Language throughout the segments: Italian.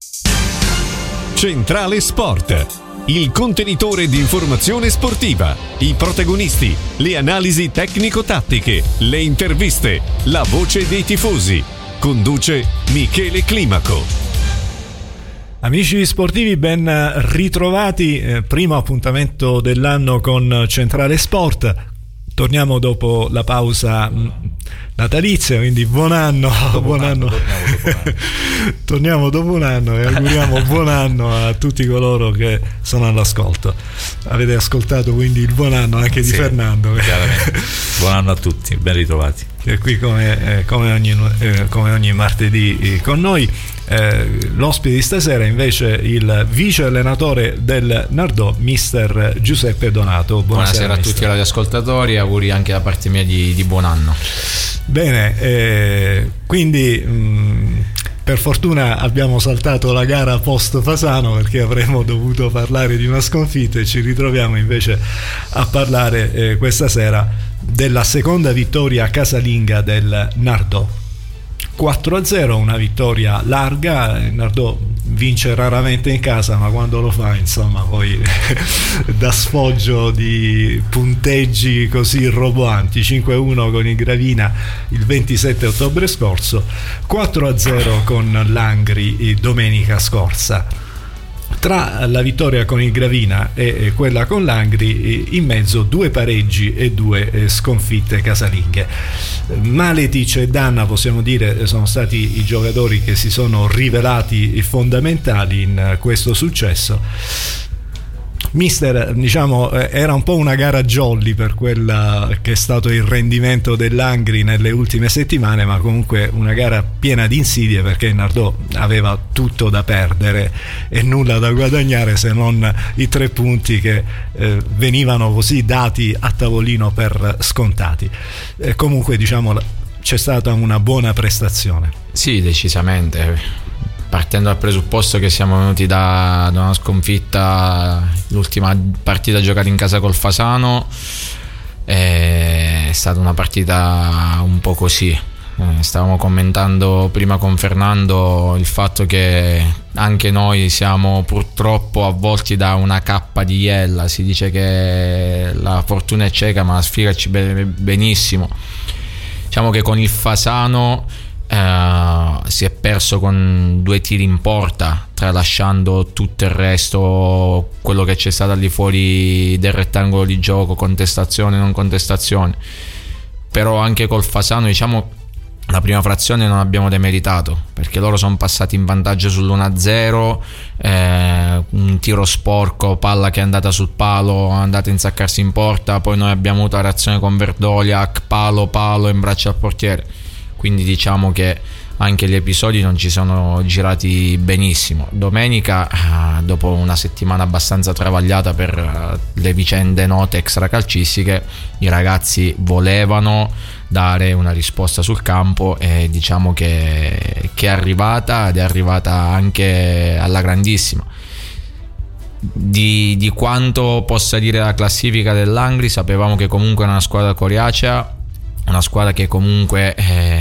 Centrale Sport, il contenitore di informazione sportiva, i protagonisti, le analisi tecnico-tattiche, le interviste, la voce dei tifosi. Conduce Michele Climaco. Amici sportivi, ben ritrovati. Primo appuntamento dell'anno con Centrale Sport. Torniamo dopo la pausa natalizia, quindi buon anno. Torniamo dopo un anno e auguriamo buon anno a tutti coloro che sono all'ascolto. Avete ascoltato quindi il buon anno anche di Fernando. Buon anno a tutti, ben ritrovati. E qui come ogni martedì con noi. L'ospite di stasera invece il vice allenatore del Nardò, mister Giuseppe Donato. Buonasera a tutti gli ascoltatori, auguri anche da parte mia di buon anno. Bene, quindi per fortuna abbiamo saltato la gara post Fasano, perché avremmo dovuto parlare di una sconfitta, e ci ritroviamo invece a parlare questa sera della seconda vittoria casalinga del Nardò. 4-0, una vittoria larga. Il Nardò vince raramente in casa, ma quando lo fa, insomma, poi da sfoggio di punteggi così roboanti. 5-1 con il Gravina il 27 ottobre scorso, 4-0 con l'Angri domenica scorsa. Tra la vittoria con il Gravina e quella con l'Angri, in mezzo 2 pareggi e 2 sconfitte casalinghe. Maletic e Danna, possiamo dire, sono stati i giocatori che si sono rivelati fondamentali in questo successo. Mister, diciamo, era un po' una gara jolly per quella che è stato il rendimento dell'Angri nelle ultime settimane, ma comunque una gara piena di insidie, perché il Nardò aveva tutto da perdere e nulla da guadagnare, se non i 3 punti che venivano così dati a tavolino per scontati. Comunque, diciamo, c'è stata una buona prestazione. Sì, decisamente. Partendo dal presupposto che siamo venuti da una sconfitta, l'ultima partita giocata in casa col Fasano, è stata una partita un po' così. Stavamo commentando prima con Fernando il fatto che anche noi siamo purtroppo avvolti da una cappa di iella. Si dice che la fortuna è cieca, ma la sfiga ci vede benissimo. Diciamo che con il Fasano si è perso con 2 tiri in porta, tralasciando tutto il resto, quello che c'è stato al di fuori del rettangolo di gioco, contestazione, non contestazione. Però anche col Fasano, diciamo, la prima frazione non abbiamo demeritato, perché loro sono passati in vantaggio sull'1-0, un tiro sporco, palla che è andata sul palo, è andata a insaccarsi in porta, poi noi abbiamo avuto la reazione con Verdoliak, palo in braccio al portiere. Quindi diciamo che anche gli episodi non ci sono girati benissimo. Domenica, dopo una settimana abbastanza travagliata per le vicende note extracalcistiche, i ragazzi volevano dare una risposta sul campo, e diciamo che è arrivata, ed è arrivata anche alla grandissima. Di quanto possa dire la classifica dell'Angri, sapevamo che comunque è una squadra coriacea, una squadra che comunque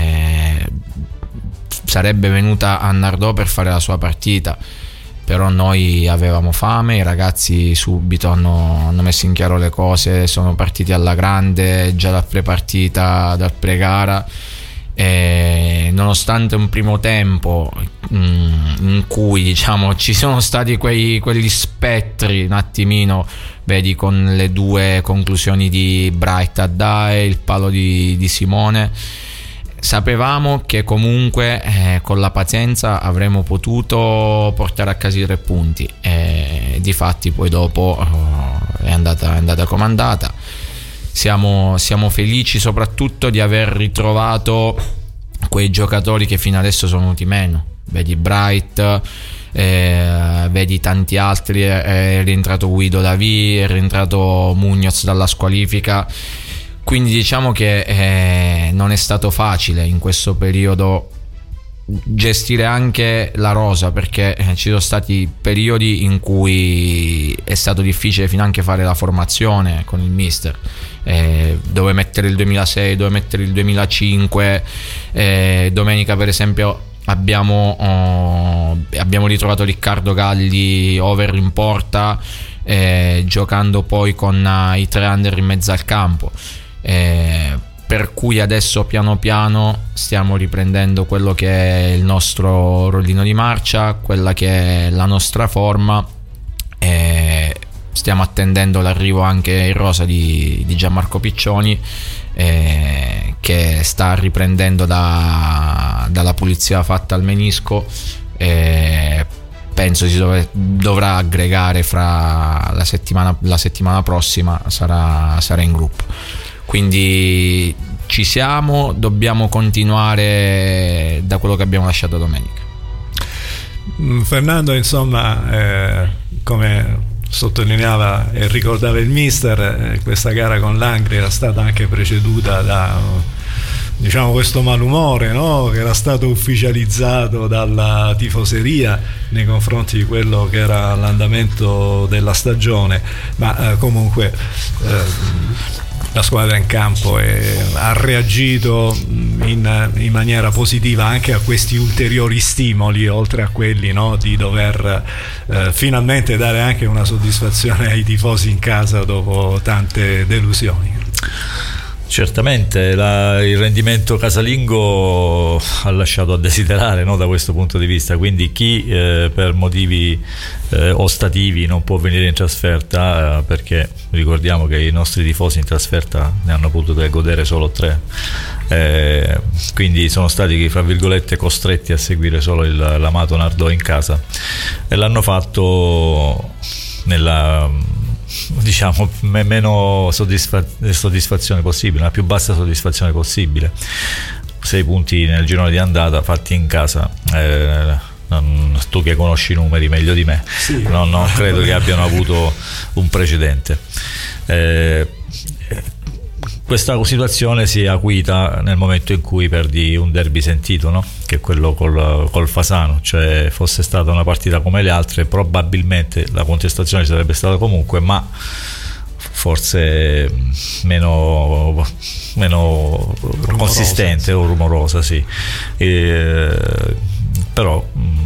sarebbe venuta a Nardò per fare la sua partita, però noi avevamo fame, i ragazzi subito hanno messo in chiaro le cose, sono partiti alla grande già dal pre-partita, dal pre-gara, e nonostante un primo tempo in cui, diciamo, ci sono stati quegli spettri un attimino, vedi, con le 2 conclusioni di Bright a Dae, il palo di Simone, sapevamo che comunque con la pazienza avremmo potuto portare a casa i 3 punti, e difatti poi dopo è andata come è andata. Siamo felici soprattutto di aver ritrovato quei giocatori che fino adesso sono venuti meno, vedi Bright, vedi tanti altri, è rientrato Guido Davi, è rientrato Munoz dalla squalifica, quindi diciamo che non è stato facile in questo periodo gestire anche la rosa, perché ci sono stati periodi in cui è stato difficile finanche fare la formazione con il mister, dove mettere il 2006, dove mettere il 2005. Domenica per esempio abbiamo ritrovato Riccardo Galli over in porta, giocando poi con i 3 under in mezzo al campo, per cui adesso piano piano stiamo riprendendo quello che è il nostro rollino di marcia, quella che è la nostra forma, e stiamo attendendo l'arrivo anche in rosa di Gianmarco Piccioni, che sta riprendendo dalla pulizia fatta al menisco, penso si dovrà aggregare fra la settimana prossima, sarà in gruppo. Quindi ci siamo, dobbiamo continuare da quello che abbiamo lasciato domenica. Fernando, insomma, come sottolineava e ricordava il mister, questa gara con l'Angri era stata anche preceduta da, diciamo, questo malumore, no? Che era stato ufficializzato dalla tifoseria nei confronti di quello che era l'andamento della stagione, ma comunque la squadra in campo ha reagito in maniera positiva anche a questi ulteriori stimoli, oltre a quelli, no, di dover finalmente dare anche una soddisfazione ai tifosi in casa dopo tante delusioni. Certamente il rendimento casalingo ha lasciato a desiderare, no, da questo punto di vista, quindi chi per motivi ostativi non può venire in trasferta, perché ricordiamo che i nostri tifosi in trasferta ne hanno potuto godere solo 3, quindi sono stati, fra virgolette, costretti a seguire solo l'amato Nardò in casa, e l'hanno fatto nella, diciamo, meno soddisfazione possibile, la più bassa soddisfazione possibile. 6 punti nel girone di andata fatti in casa, tu che conosci i numeri meglio di me, sì, non credo che abbiano avuto un precedente. Questa situazione si è acuita nel momento in cui perdi un derby sentito, no? Che è quello col Fasano, cioè fosse stata una partita come le altre probabilmente la contestazione sarebbe stata comunque, ma forse meno consistente o rumorosa, sì. Però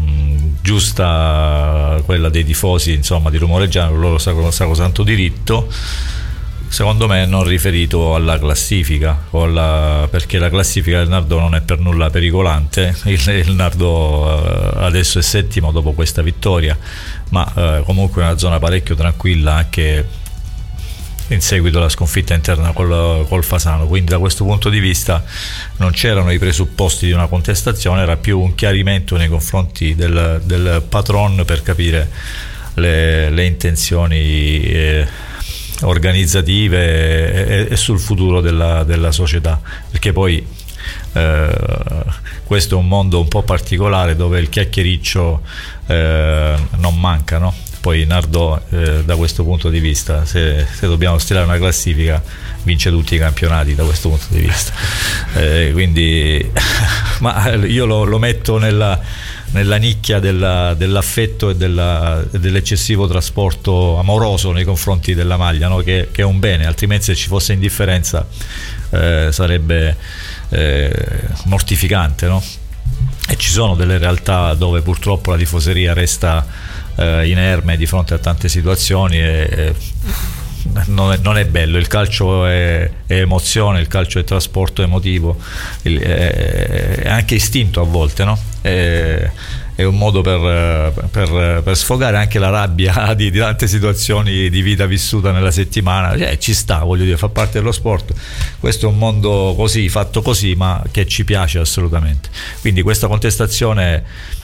giusta quella dei tifosi, insomma, di rumoreggiare, loro sacrosanto diritto, secondo me non riferito alla classifica, perché la classifica del Nardò non è per nulla pericolante. Il Nardò adesso è 7° dopo questa vittoria, ma comunque è una zona parecchio tranquilla anche in seguito alla sconfitta interna col Fasano, quindi da questo punto di vista non c'erano i presupposti di una contestazione, era più un chiarimento nei confronti del patron per capire le intenzioni organizzative e sul futuro della società, perché poi questo è un mondo un po' particolare dove il chiacchiericcio non manca, no? Poi Nardò da questo punto di vista, se dobbiamo stilare una classifica, vince tutti i campionati da questo punto di vista, quindi ma io lo metto nella nicchia dell'affetto e dell'eccessivo trasporto amoroso nei confronti della maglia, no? Che è un bene, altrimenti se ci fosse indifferenza sarebbe mortificante, no? E ci sono delle realtà dove purtroppo la tifoseria resta inerme di fronte a tante situazioni e non è bello. Il calcio è emozione, il calcio è trasporto emotivo, è anche istinto a volte, no? È un modo per sfogare anche la rabbia di tante situazioni di vita vissuta nella settimana. Ci sta, voglio dire, fa parte dello sport. Questo è un mondo così, fatto così, ma che ci piace assolutamente. Quindi questa contestazione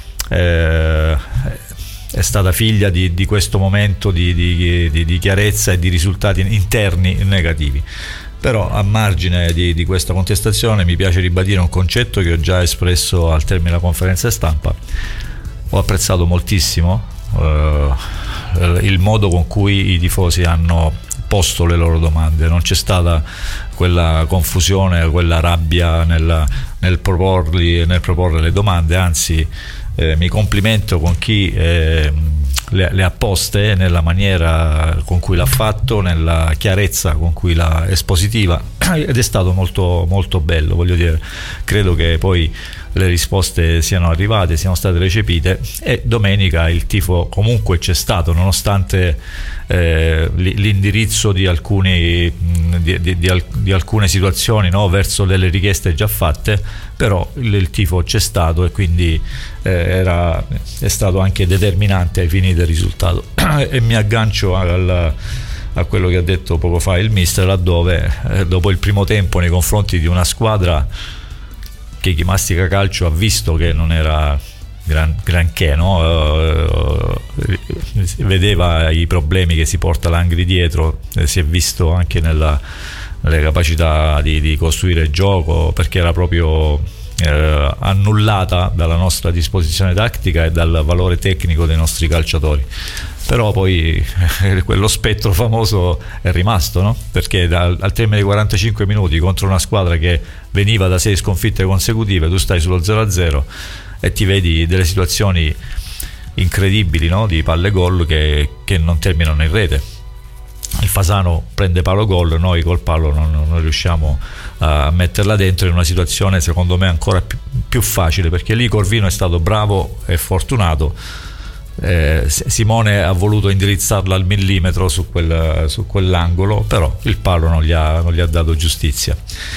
è stata figlia di questo momento di chiarezza e di risultati interni negativi. Però a margine di questa contestazione mi piace ribadire un concetto che ho già espresso al termine della conferenza stampa. Ho apprezzato moltissimo il modo con cui i tifosi hanno posto le loro domande, non c'è stata quella confusione, quella rabbia nel proporre le domande, anzi mi complimento con chi le ha poste nella maniera con cui l'ha fatto, nella chiarezza con cui l'ha espositiva, ed è stato molto, molto bello. Voglio dire, credo che poi le risposte siano arrivate, siano state recepite, e domenica il tifo comunque c'è stato, nonostante l'indirizzo di alcune situazioni, no, verso delle richieste già fatte, però il tifo c'è stato, e quindi è stato anche determinante ai fini del risultato. E mi aggancio a quello che ha detto poco fa il mister, laddove dopo il primo tempo nei confronti di una squadra che chi mastica calcio ha visto che non era granché, no? Vedeva i problemi che si porta l'Angri dietro, si è visto anche nelle capacità di costruire il gioco, perché era proprio annullata dalla nostra disposizione tattica e dal valore tecnico dei nostri calciatori. Però poi quello spettro famoso è rimasto, no? Perché al termine dei 45 minuti contro una squadra che veniva da 6 sconfitte consecutive, tu stai sullo 0-0 e ti vedi delle situazioni incredibili, no? Di palle gol che non terminano in rete. Il Fasano prende palo gol, noi col palo non riusciamo a metterla dentro, in una situazione secondo me ancora più facile, perché lì Corvino è stato bravo e fortunato. Simone ha voluto indirizzarla al millimetro su quell'angolo, però il palo non gli ha dato giustizia.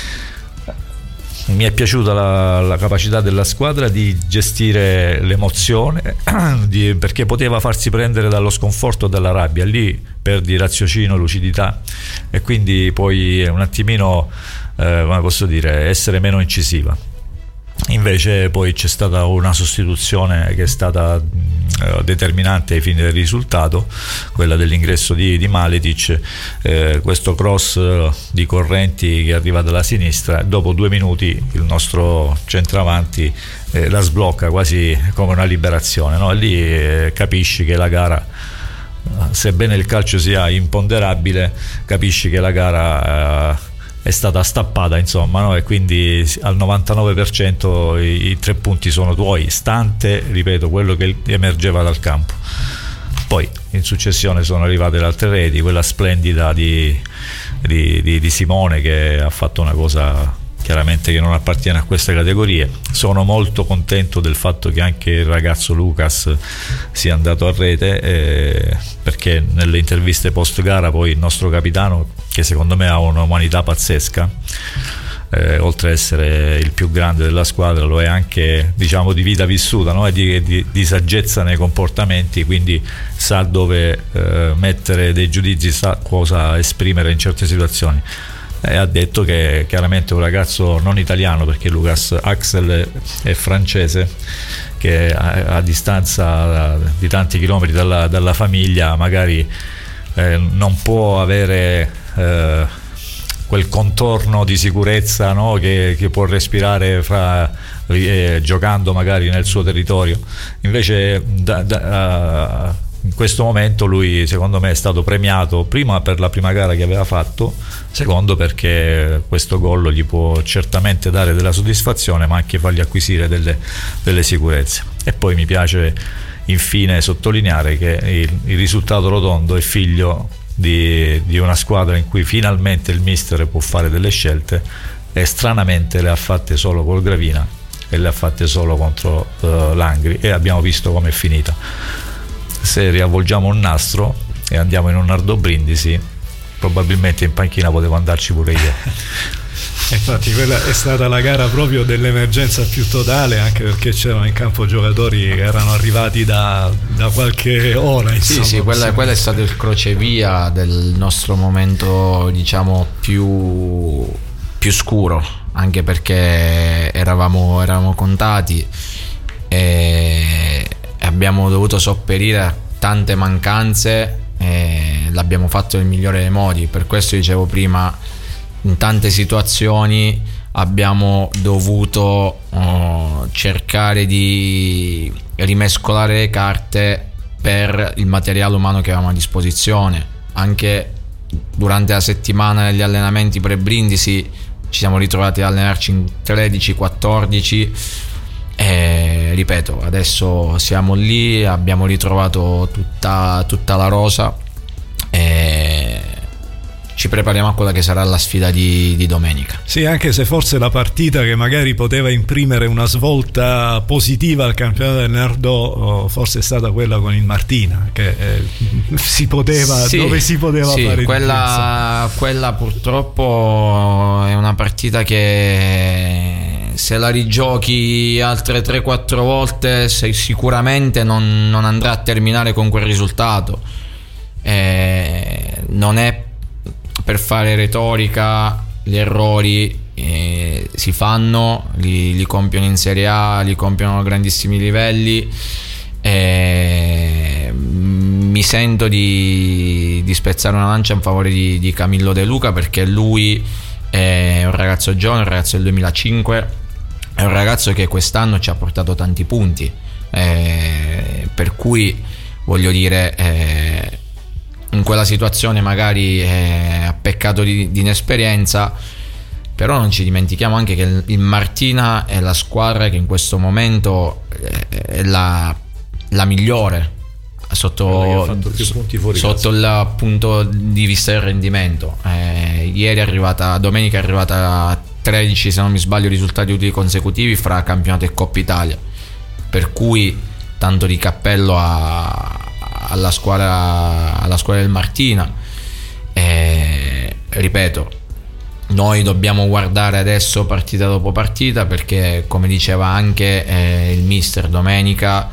Mi è piaciuta la capacità della squadra di gestire l'emozione, perché poteva farsi prendere dallo sconforto e dalla rabbia. Lì perdi raziocinio, lucidità, e quindi puoi un attimino, come posso dire, essere meno incisiva. Invece poi c'è stata una sostituzione che è stata determinante ai fini del risultato, quella dell'ingresso di Maletic, questo cross di Correnti che arriva dalla sinistra. Dopo 2 minuti il nostro centravanti la sblocca quasi come una liberazione, no? E lì capisci che la gara, sebbene il calcio sia imponderabile, capisci che la gara è stata stappata, insomma, no? E quindi al 99% i 3 punti sono tuoi, stante, ripeto, quello che emergeva dal campo. Poi in successione sono arrivate le altre reti, quella splendida di Simone, che ha fatto una cosa chiaramente che non appartiene a queste categorie. Sono molto contento del fatto che anche il ragazzo Lucas sia andato a rete, perché nelle interviste post gara poi il nostro capitano, che secondo me ha un'umanità pazzesca, oltre ad essere il più grande della squadra, lo è anche, diciamo, di vita vissuta, no? E di saggezza nei comportamenti, quindi sa dove mettere dei giudizi, sa cosa esprimere in certe situazioni. E ha detto che chiaramente un ragazzo non italiano, perché Lucas Axel è francese, che a distanza di tanti chilometri dalla famiglia magari non può avere quel contorno di sicurezza, no? che può respirare giocando magari nel suo territorio. Invece in questo momento lui, secondo me, è stato premiato, prima per la prima gara che aveva fatto, secondo perché questo gol gli può certamente dare della soddisfazione, ma anche fargli acquisire delle sicurezze. E poi mi piace infine sottolineare che il risultato rotondo è figlio di una squadra in cui finalmente il mister può fare delle scelte, e stranamente le ha fatte solo col Gravina e le ha fatte solo contro l'Angri, e abbiamo visto com'è finita. Se riavvolgiamo un nastro e andiamo in un Nardo Brindisi, probabilmente in panchina potevo andarci pure io. Infatti quella è stata la gara proprio dell'emergenza più totale, anche perché c'erano in campo giocatori che erano arrivati da qualche ora, insomma. Sì, quella è stato il crocevia del nostro momento, diciamo, più scuro, anche perché eravamo contati e abbiamo dovuto sopperire a tante mancanze, e l'abbiamo fatto nel migliore dei modi. Per questo dicevo prima, in tante situazioni abbiamo dovuto cercare di rimescolare le carte per il materiale umano che avevamo a disposizione. Anche durante la settimana degli allenamenti pre-Brindisi ci siamo ritrovati ad allenarci in 13-14, e ripeto, adesso siamo lì, abbiamo ritrovato tutta la rosa e ci prepariamo a quella che sarà la sfida di domenica. Sì, anche se forse la partita che magari poteva imprimere una svolta positiva al campionato del Nardò forse è stata quella con il Martina, che si poteva, sì, dove si poteva sì, fare quella purtroppo è una partita che se la rigiochi altre 3-4 volte sicuramente non andrà a terminare con quel risultato. Non è per fare retorica, gli errori si fanno, li compiono in Serie A, li compiono a grandissimi livelli. Mi sento di spezzare una lancia in favore di Camillo De Luca, perché lui è un ragazzo giovane, un ragazzo del 2005, è un ragazzo che quest'anno ci ha portato tanti punti, per cui voglio dire, in quella situazione magari ha peccato di inesperienza, però non ci dimentichiamo anche che il Martina è la squadra che in questo momento è la migliore sotto il punto di vista del rendimento. Domenica è arrivata a 13, se non mi sbaglio, risultati utili consecutivi fra campionato e Coppa Italia, per cui tanto di cappello alla squadra del Martina. Ripeto, noi dobbiamo guardare adesso partita dopo partita, perché come diceva anche il mister domenica,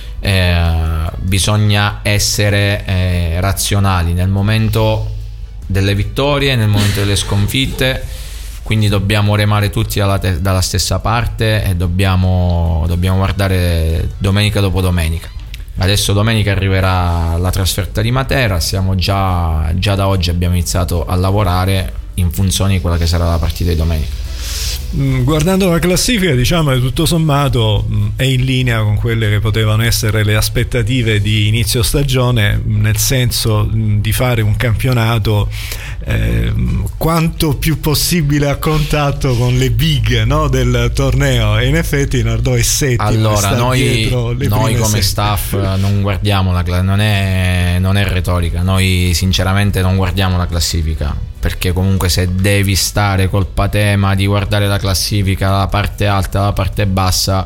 bisogna essere razionali nel momento delle vittorie, nel momento delle sconfitte, quindi dobbiamo remare tutti dalla stessa parte e dobbiamo guardare domenica dopo domenica. Adesso domenica arriverà la trasferta di Matera, siamo già da oggi abbiamo iniziato a lavorare in funzione di quella che sarà la partita di domenica. Guardando la classifica, diciamo che tutto sommato è in linea con quelle che potevano essere le aspettative di inizio stagione, nel senso di fare un campionato quanto più possibile a contatto con le big, no, del torneo, e in effetti Nardò è settimo. Allora noi come staff non guardiamo non è retorica, noi sinceramente non guardiamo la classifica, perché comunque se devi stare col patema di guardare la classifica, la parte alta, la parte bassa,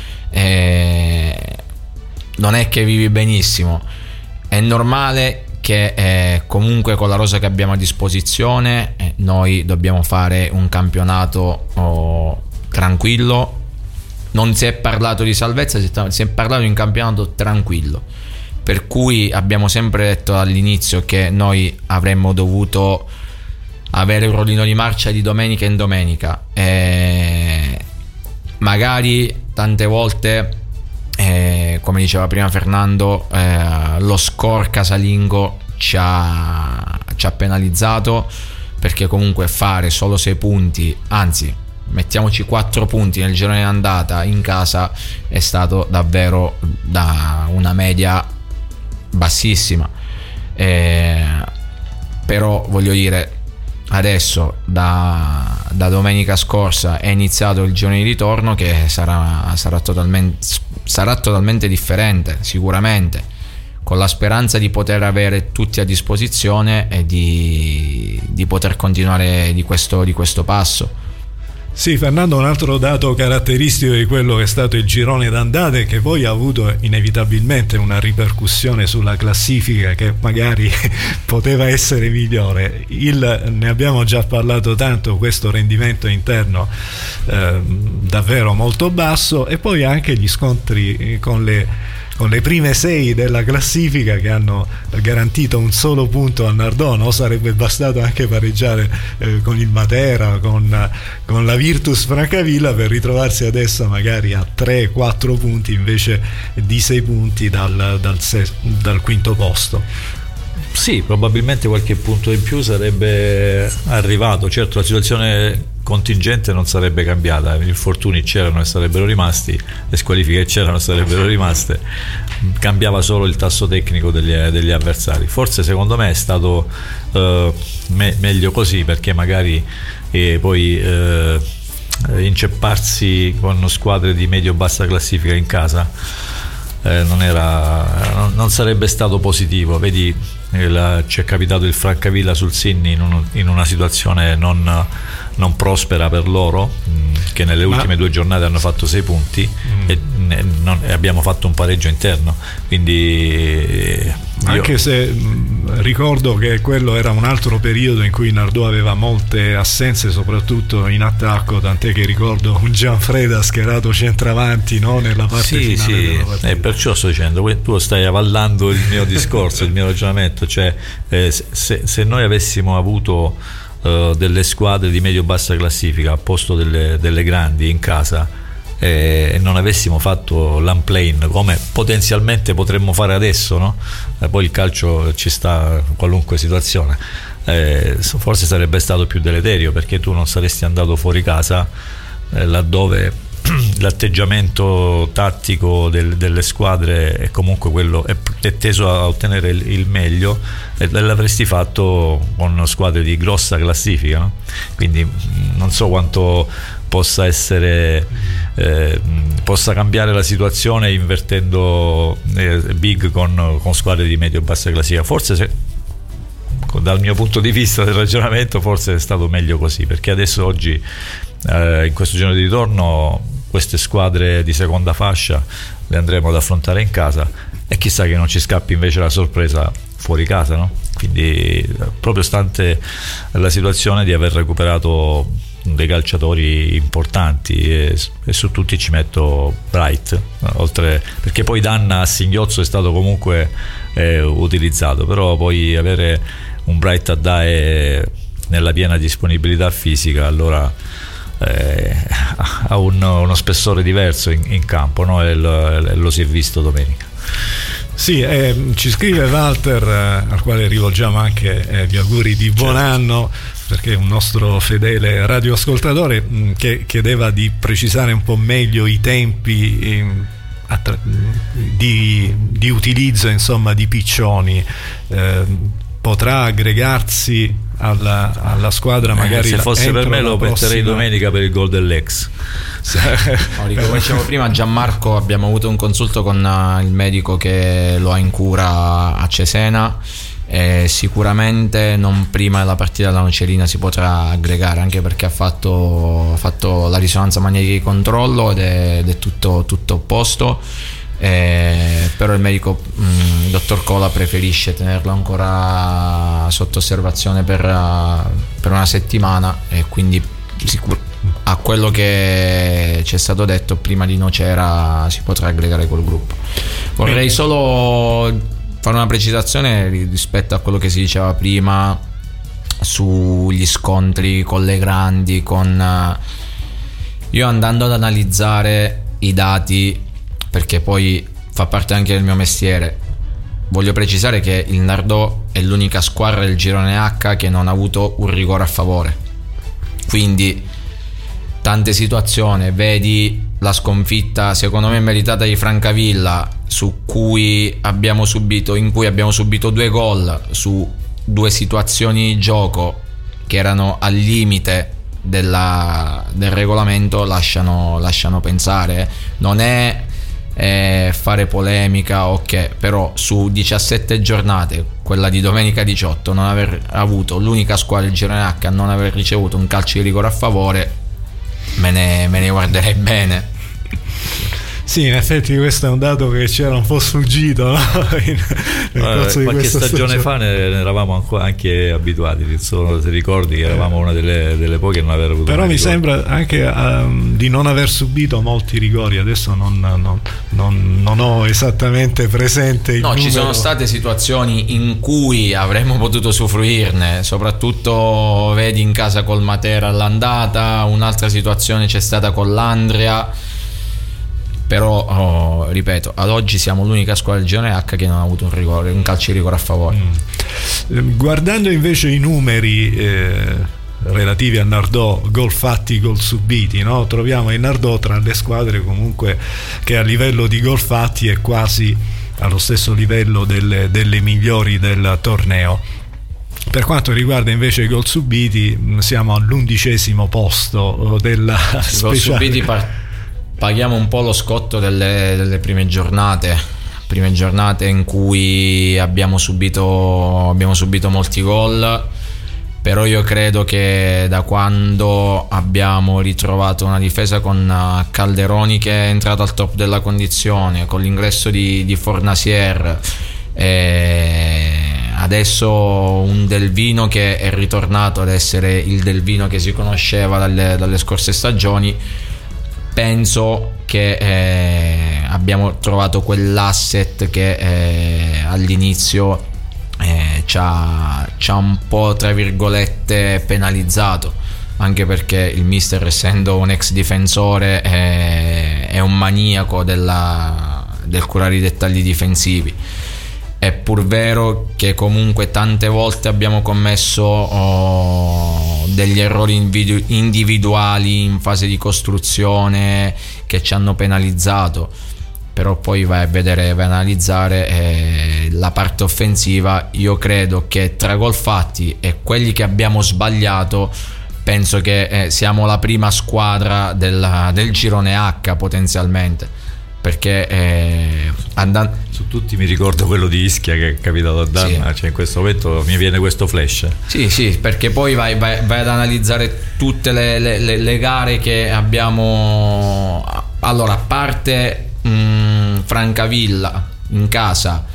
non è che vivi benissimo. È normale che comunque con la rosa che abbiamo a disposizione noi dobbiamo fare un campionato tranquillo. Non si è parlato di salvezza, si è parlato di un campionato tranquillo, per cui abbiamo sempre detto all'inizio che noi avremmo dovuto avere un rollino di marcia di domenica in domenica, magari tante volte, come diceva prima Fernando, lo score casalingo ci ha penalizzato, perché comunque fare solo 6 punti, anzi mettiamoci 4 punti nel girone d'andata in casa, è stato davvero da una media bassissima. Però voglio dire, adesso da domenica scorsa è iniziato il girone di ritorno, che sarà totalmente differente, sicuramente, con la speranza di poter avere tutti a disposizione e di poter continuare di questo passo. Sì, Fernando, un altro dato caratteristico di quello che è stato il girone d'andata e che poi ha avuto inevitabilmente una ripercussione sulla classifica che magari poteva essere migliore. Ne abbiamo già parlato tanto, questo rendimento interno davvero molto basso, e poi anche gli scontri con le prime 6 della classifica, che hanno garantito un solo punto a Nardò, no? Sarebbe bastato anche pareggiare con il Matera, con la Virtus Francavilla, per ritrovarsi adesso magari a 3-4 punti invece di 6 punti dal quinto posto. Sì, probabilmente qualche punto in più sarebbe arrivato. Certo, la situazione contingente non sarebbe cambiata, gli infortuni c'erano e sarebbero rimasti, le squalifiche c'erano e sarebbero rimaste, cambiava solo il tasso tecnico degli avversari. Forse secondo me è stato meglio così, perché magari poi incepparsi con squadre di medio-bassa classifica in casa non sarebbe stato positivo. Vedi, ci è capitato il Francavilla sul Sinni in una situazione non prospera per loro, che nelle ultime 2 giornate hanno fatto 6 punti e abbiamo fatto un pareggio interno, quindi anche se ricordo che quello era un altro periodo in cui Nardò aveva molte assenze, soprattutto in attacco, tant'è che ricordo un Gianfreda schierato centravanti, no? Nella parte finale della partita. Perciò sto dicendo, tu stai avallando il mio discorso, il mio ragionamento, cioè se noi avessimo avuto delle squadre di medio-bassa classifica a posto delle grandi in casa e non avessimo fatto l'unplane come potenzialmente potremmo fare adesso, no? Poi il calcio ci sta in qualunque situazione, forse sarebbe stato più deleterio, perché tu non saresti andato fuori casa laddove l'atteggiamento tattico delle squadre è comunque quello, è teso a ottenere il meglio, e l'avresti fatto con squadre di grossa classifica, no? Quindi non so quanto possa cambiare la situazione invertendo big con squadre di medio bassa classifica. Forse dal mio punto di vista del ragionamento forse è stato meglio così, perché adesso oggi in questo giorno di ritorno queste squadre di seconda fascia le andremo ad affrontare in casa, e chissà che non ci scappi invece la sorpresa fuori casa, no? Quindi proprio stante la situazione di aver recuperato dei calciatori importanti, e su tutti ci metto Bright, oltre, perché poi Danna a singhiozzo è stato comunque utilizzato, però poi avere un Bright a Dae nella piena disponibilità fisica, allora ha uno spessore diverso in campo, no? E lo si è visto domenica. Sì, ci scrive Walter, al quale rivolgiamo anche gli auguri di buon anno, perché è un nostro fedele radioascoltatore, che chiedeva di precisare un po' meglio i tempi di utilizzo, insomma, di Piccioni. Potrà aggregarsi alla squadra, magari se fosse per me lo metterei domenica per il gol dell'ex. Come dicevo prima, Gianmarco, abbiamo avuto un consulto con il medico che lo ha in cura a Cesena, e sicuramente non prima della partita della Nocerina si potrà aggregare, anche perché ha fatto la risonanza magnetica di controllo ed è tutto a posto. Però il medico, il dottor Cola, preferisce tenerlo ancora sotto osservazione per una settimana, e quindi a quello che ci è stato detto prima di Nocera si potrà aggregare col gruppo. Vorrei solo fare una precisazione rispetto a quello che si diceva prima sugli scontri con le grandi. Io, andando ad analizzare i dati, perché poi fa parte anche del mio mestiere, voglio precisare che il Nardò è l'unica squadra del girone H che non ha avuto un rigore a favore. Quindi tante situazioni, vedi la sconfitta secondo me meritata di Francavilla, in cui abbiamo subito 2 gol su 2 situazioni di gioco che erano al limite del regolamento, lasciano pensare. Non è fare polemica, ok, però su 17 giornate, quella di domenica 18, non aver avuto, l'unica squadra del girone H a non aver ricevuto un calcio di rigore a favore, me ne guarderei bene. Sì, in effetti questo è un dato che ci era un po' sfuggito, no? nel corso di qualche stagione fa ne eravamo anche abituati, se ricordi, eravamo una delle poche a non aver avuto. Però mi sembra anche di non aver subito molti rigori, adesso non ho esattamente presente il numero. Ci sono state situazioni in cui avremmo potuto usufruirne, soprattutto vedi in casa col Matera all'andata, un'altra situazione c'è stata con l'Andria. Però ripeto, ad oggi siamo l'unica squadra del girone H che non ha avuto un calcio di rigore a favore. Guardando invece i numeri relativi a Nardò, gol fatti, gol subiti, no? Troviamo il Nardò tra le squadre comunque che a livello di gol fatti è quasi allo stesso livello delle migliori del torneo. Per quanto riguarda invece i gol subiti, siamo all'11° posto della gol subiti. Paghiamo un po' lo scotto delle prime giornate, prime giornate in cui abbiamo subito molti gol, però io credo che da quando abbiamo ritrovato una difesa con Calderoni che è entrato al top della condizione, con l'ingresso di Fornasier, adesso un Delvino che è ritornato ad essere il Delvino che si conosceva dalle scorse stagioni, penso che abbiamo trovato quell'asset che all'inizio ci ha un po', tra virgolette, penalizzato, anche perché il mister, essendo un ex difensore, è un maniaco del curare i dettagli difensivi. È pur vero che comunque tante volte abbiamo commesso degli errori individuali in fase di costruzione che ci hanno penalizzato, però poi vai a analizzare la parte offensiva. Io credo che tra gol fatti e quelli che abbiamo sbagliato, penso che siamo la prima squadra del girone H potenzialmente, perché andando su tutti mi ricordo quello di Ischia che è capitato a Danna, sì. Cioè in questo momento mi viene questo flash. Sì, perché poi vai ad analizzare tutte le gare che abbiamo. Allora, a parte Francavilla in casa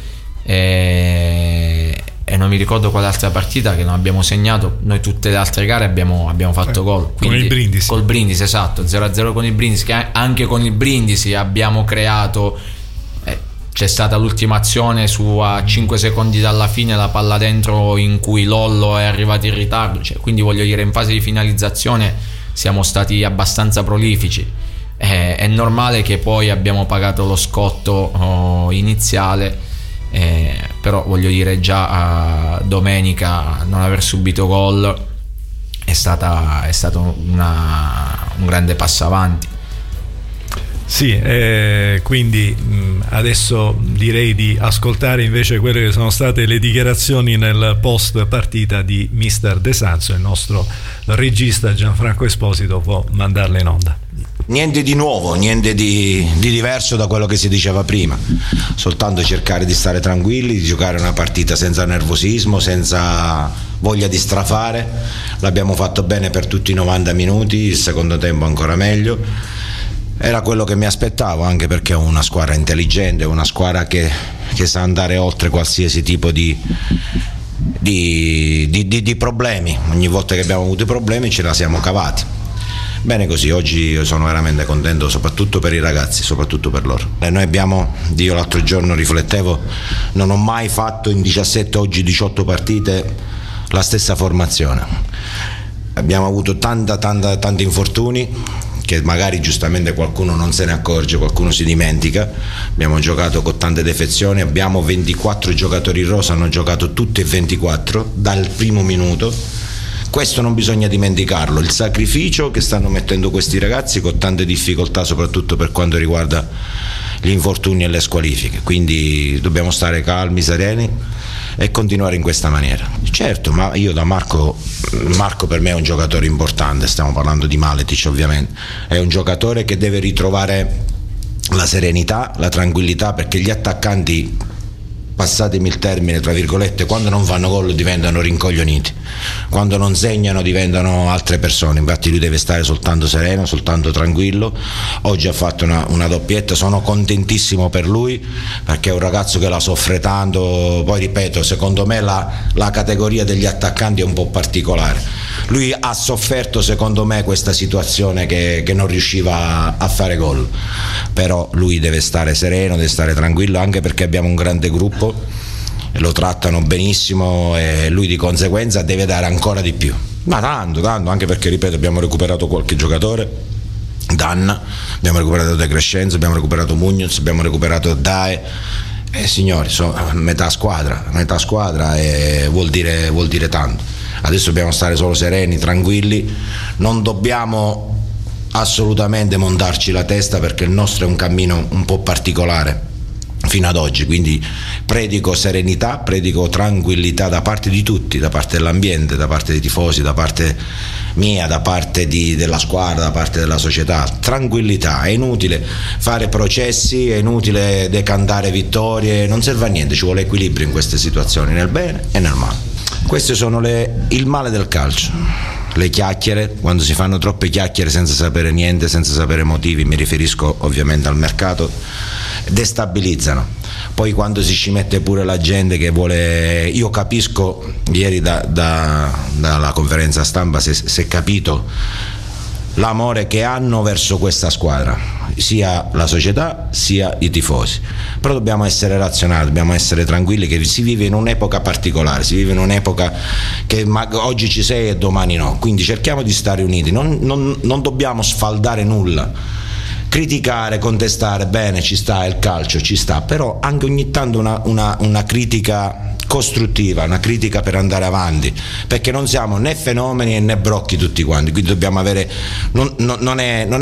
e non mi ricordo quale altra partita che non abbiamo segnato, noi tutte le altre gare abbiamo fatto gol, con il Brindisi. Col Brindisi, esatto, 0-0 con il Brindisi, che anche con il Brindisi abbiamo creato. C'è stata l'ultima azione a 5 secondi dalla fine, la palla dentro, in cui Lollo è arrivato in ritardo, quindi voglio dire, in fase di finalizzazione siamo stati abbastanza prolifici. È normale che poi abbiamo pagato lo scotto iniziale, però voglio dire, già domenica non aver subito gol è stato un grande passo avanti. Sì, quindi adesso direi di ascoltare invece quelle che sono state le dichiarazioni nel post partita di Mister De Sanzo. Il nostro regista Gianfranco Esposito può mandarle in onda. Niente di nuovo, niente di diverso da quello che si diceva prima, soltanto cercare di stare tranquilli, di giocare una partita senza nervosismo, senza voglia di strafare. L'abbiamo fatto bene per tutti i 90 minuti, il secondo tempo ancora meglio. Era quello che mi aspettavo, anche perché è una squadra intelligente, una squadra che sa andare oltre qualsiasi tipo di problemi. Ogni volta che abbiamo avuto i problemi ce la siamo cavati. Bene così, oggi io sono veramente contento, soprattutto per i ragazzi, soprattutto per loro. Io l'altro giorno riflettevo, non ho mai fatto in 17, oggi 18 partite la stessa formazione. Abbiamo avuto tanti infortuni, che magari giustamente qualcuno non se ne accorge, qualcuno si dimentica. Abbiamo giocato con tante defezioni, abbiamo 24 giocatori in rosa, hanno giocato tutti e 24 dal primo minuto. Questo non bisogna dimenticarlo, il sacrificio che stanno mettendo questi ragazzi con tante difficoltà, soprattutto per quanto riguarda gli infortuni e le squalifiche. Quindi dobbiamo stare calmi, sereni e continuare in questa maniera. Certo, ma io da Marco per me è un giocatore importante, stiamo parlando di Maletic ovviamente, è un giocatore che deve ritrovare la serenità, la tranquillità, perché gli attaccanti, passatemi il termine tra virgolette, quando non fanno gol diventano rincoglioniti, quando non segnano diventano altre persone. Infatti lui deve stare soltanto sereno, soltanto tranquillo. Oggi ha fatto una doppietta, sono contentissimo per lui, perché è un ragazzo che la soffre tanto. Poi ripeto, secondo me la categoria degli attaccanti è un po' particolare. Lui ha sofferto, secondo me, questa situazione che non riusciva a fare gol, però lui deve stare sereno, deve stare tranquillo, anche perché abbiamo un grande gruppo, lo trattano benissimo e lui di conseguenza deve dare ancora di più, ma tanto, anche perché, ripeto, abbiamo recuperato qualche giocatore, Danna, abbiamo recuperato De Crescenzo, abbiamo recuperato Muñoz, abbiamo recuperato Dae, signori, sono metà squadra e vuol dire tanto. Adesso dobbiamo stare solo sereni, tranquilli, non dobbiamo assolutamente montarci la testa, perché il nostro è un cammino un po' particolare. fino ad oggi, quindi predico serenità, predico tranquillità da parte di tutti, da parte dell'ambiente, da parte dei tifosi, da parte mia, da parte della squadra, da parte della società. Tranquillità, è inutile fare processi, è inutile decantare vittorie, non serve a niente, ci vuole equilibrio in queste situazioni, nel bene e nel male. Queste sono il male del calcio, le chiacchiere, quando si fanno troppe chiacchiere senza sapere niente, senza sapere motivi, mi riferisco ovviamente al mercato, destabilizzano. Poi quando si ci mette pure la gente che vuole, io capisco, ieri dalla conferenza stampa si è capito l'amore che hanno verso questa squadra, sia la società sia i tifosi, però dobbiamo essere razionali, dobbiamo essere tranquilli, che si vive in un'epoca particolare, si vive in un'epoca che oggi ci sei e domani no, quindi cerchiamo di stare uniti, non dobbiamo sfaldare nulla. Criticare, contestare, bene, ci sta, il calcio ci sta, però anche ogni tanto una critica costruttiva, una critica per andare avanti, perché non siamo né fenomeni né brocchi tutti quanti, quindi dobbiamo avere, non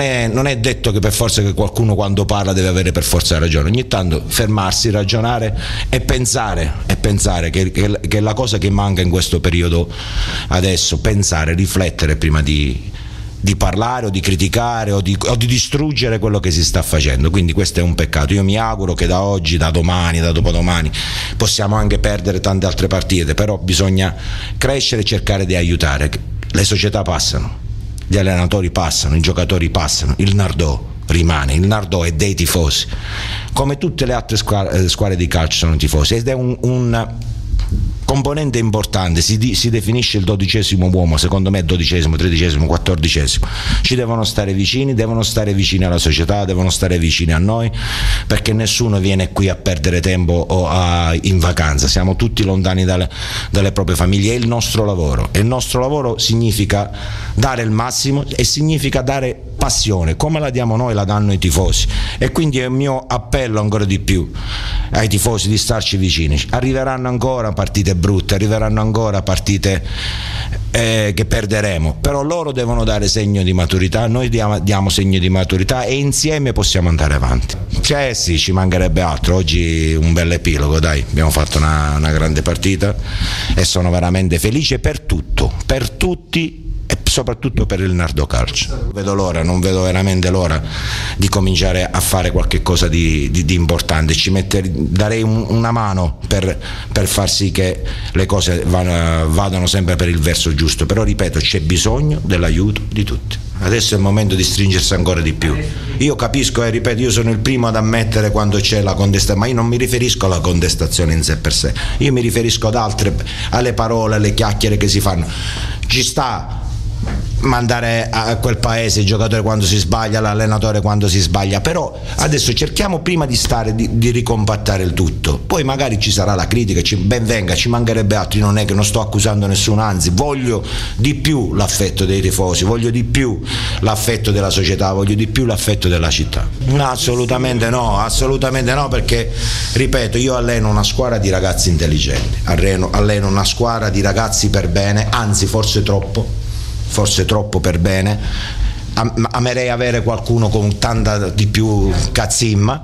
è detto che per forza che qualcuno quando parla deve avere per forza ragione, ogni tanto fermarsi, ragionare e pensare che è la cosa che manca in questo periodo adesso, pensare, riflettere prima di parlare o di criticare o di distruggere quello che si sta facendo. Quindi questo è un peccato. Io mi auguro che da oggi, da domani, da dopodomani possiamo anche perdere tante altre partite, però bisogna crescere e cercare di aiutare. Le società passano, gli allenatori passano, i giocatori passano, il Nardò rimane, il Nardò è dei tifosi, come tutte le altre squadre di calcio sono tifosi, ed è un componente importante, si definisce il 12° uomo, secondo me 12°, 13°, 14°, ci devono stare vicini alla società, devono stare vicini a noi, perché nessuno viene qui a perdere tempo o in vacanza, siamo tutti lontani dalle proprie famiglie, è il nostro lavoro, e il nostro lavoro significa dare il massimo e significa dare passione, come la diamo noi la danno i tifosi, e quindi è il mio appello ancora di più ai tifosi di starci vicini. Arriveranno ancora partite brutte, arriveranno ancora partite che perderemo, però loro devono dare segno di maturità, noi diamo segno di maturità e insieme possiamo andare avanti. Cioè sì, ci mancherebbe altro, oggi un bel epilogo, dai, abbiamo fatto una grande partita e sono veramente felice per tutto, per tutti e soprattutto per il Nardò Calcio. Non vedo veramente l'ora di cominciare a fare qualche cosa di importante, darei una mano per far sì che le cose vadano sempre per il verso giusto, però ripeto, c'è bisogno dell'aiuto di tutti. Adesso è il momento di stringersi ancora di più. Io capisco e ripeto, io sono il primo ad ammettere quando c'è la contestazione, ma io non mi riferisco alla contestazione in sé per sé, io mi riferisco alle parole, alle chiacchiere che si fanno. Ci sta mandare a quel paese il giocatore quando si sbaglia, l'allenatore quando si sbaglia, però adesso cerchiamo prima di ricompattare il tutto, poi magari ci sarà la critica, ben venga, ci mancherebbe altro, non è che non sto accusando nessuno, anzi voglio di più l'affetto dei tifosi, voglio di più l'affetto della società, voglio di più l'affetto della città. No, assolutamente no, perché ripeto, io alleno una squadra di ragazzi intelligenti, alleno una squadra di ragazzi per bene, anzi forse troppo per bene. Amerei avere qualcuno con tanta di più cazzimma,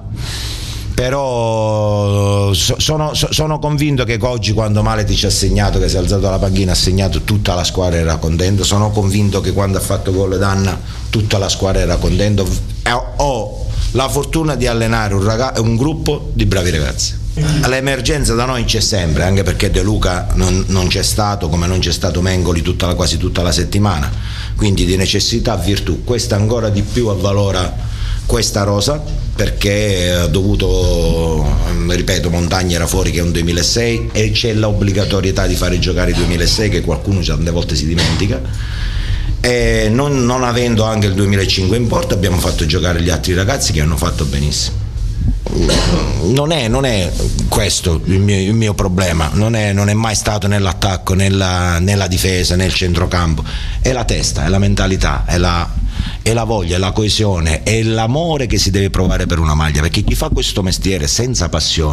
però sono convinto che oggi, quando Maletic ha segnato, che si è alzato dalla panchina, ha segnato, tutta la squadra era contenta. Sono convinto che quando ha fatto gol Danna tutta la squadra era contenta. Ho la fortuna di allenare un gruppo di bravi ragazzi. L'emergenza da noi c'è sempre, anche perché De Luca non c'è stato, come non c'è stato Mengoli quasi tutta la settimana, quindi di necessità virtù. Questa ancora di più avvalora questa rosa, perché ha dovuto, ripeto, Montagna era fuori, che è un 2006, e c'è l'obbligatorietà di fare giocare il 2006 che qualcuno tante volte si dimentica, e non avendo anche il 2005 in porta abbiamo fatto giocare gli altri ragazzi che hanno fatto benissimo. Non è questo il mio problema, non è mai stato nell'attacco, nella difesa, nel centrocampo, è la testa, è la mentalità, è la voglia, è la coesione, è l'amore che si deve provare per una maglia, perché chi fa questo mestiere senza passione,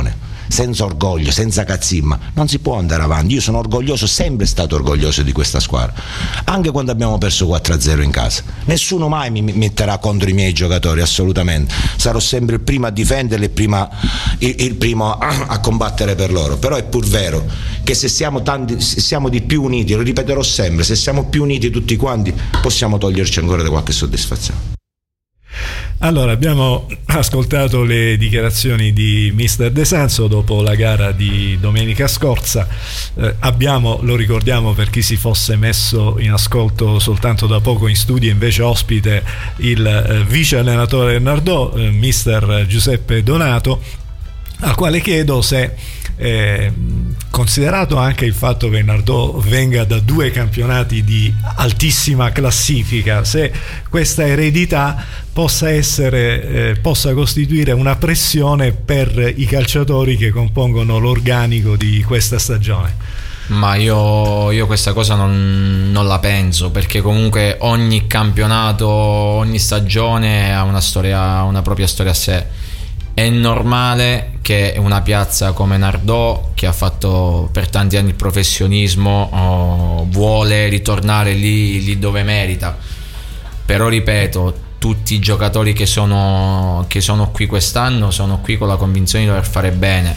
senza orgoglio, senza cazzimma, non si può andare avanti. Io sono orgoglioso, sempre stato orgoglioso di questa squadra, anche quando abbiamo perso 4-0 in casa. Nessuno mai mi metterà contro i miei giocatori, assolutamente. Sarò sempre il primo a difenderli, il primo a combattere per loro. Però è pur vero che se siamo di più uniti, lo ripeterò sempre, se siamo più uniti tutti quanti possiamo toglierci ancora di qualche soddisfazione. Allora, abbiamo ascoltato le dichiarazioni di Mister De Sanzo dopo la gara di domenica scorsa. Abbiamo, lo ricordiamo per chi si fosse messo in ascolto soltanto da poco in studio, invece ospite il vice allenatore del Nardò, Mister Giuseppe Donato, al quale chiedo se, considerato anche il fatto che il Nardò venga da 2 campionati di altissima classifica, se questa eredità possa costituire una pressione per i calciatori che compongono l'organico di questa stagione. Ma io questa cosa non la penso, perché comunque ogni campionato, ogni stagione ha una propria storia a sé. È normale che una piazza come Nardò, che ha fatto per tanti anni il professionismo, vuole ritornare lì dove merita. Però ripeto, tutti i giocatori che sono qui quest'anno sono qui con la convinzione di dover fare bene.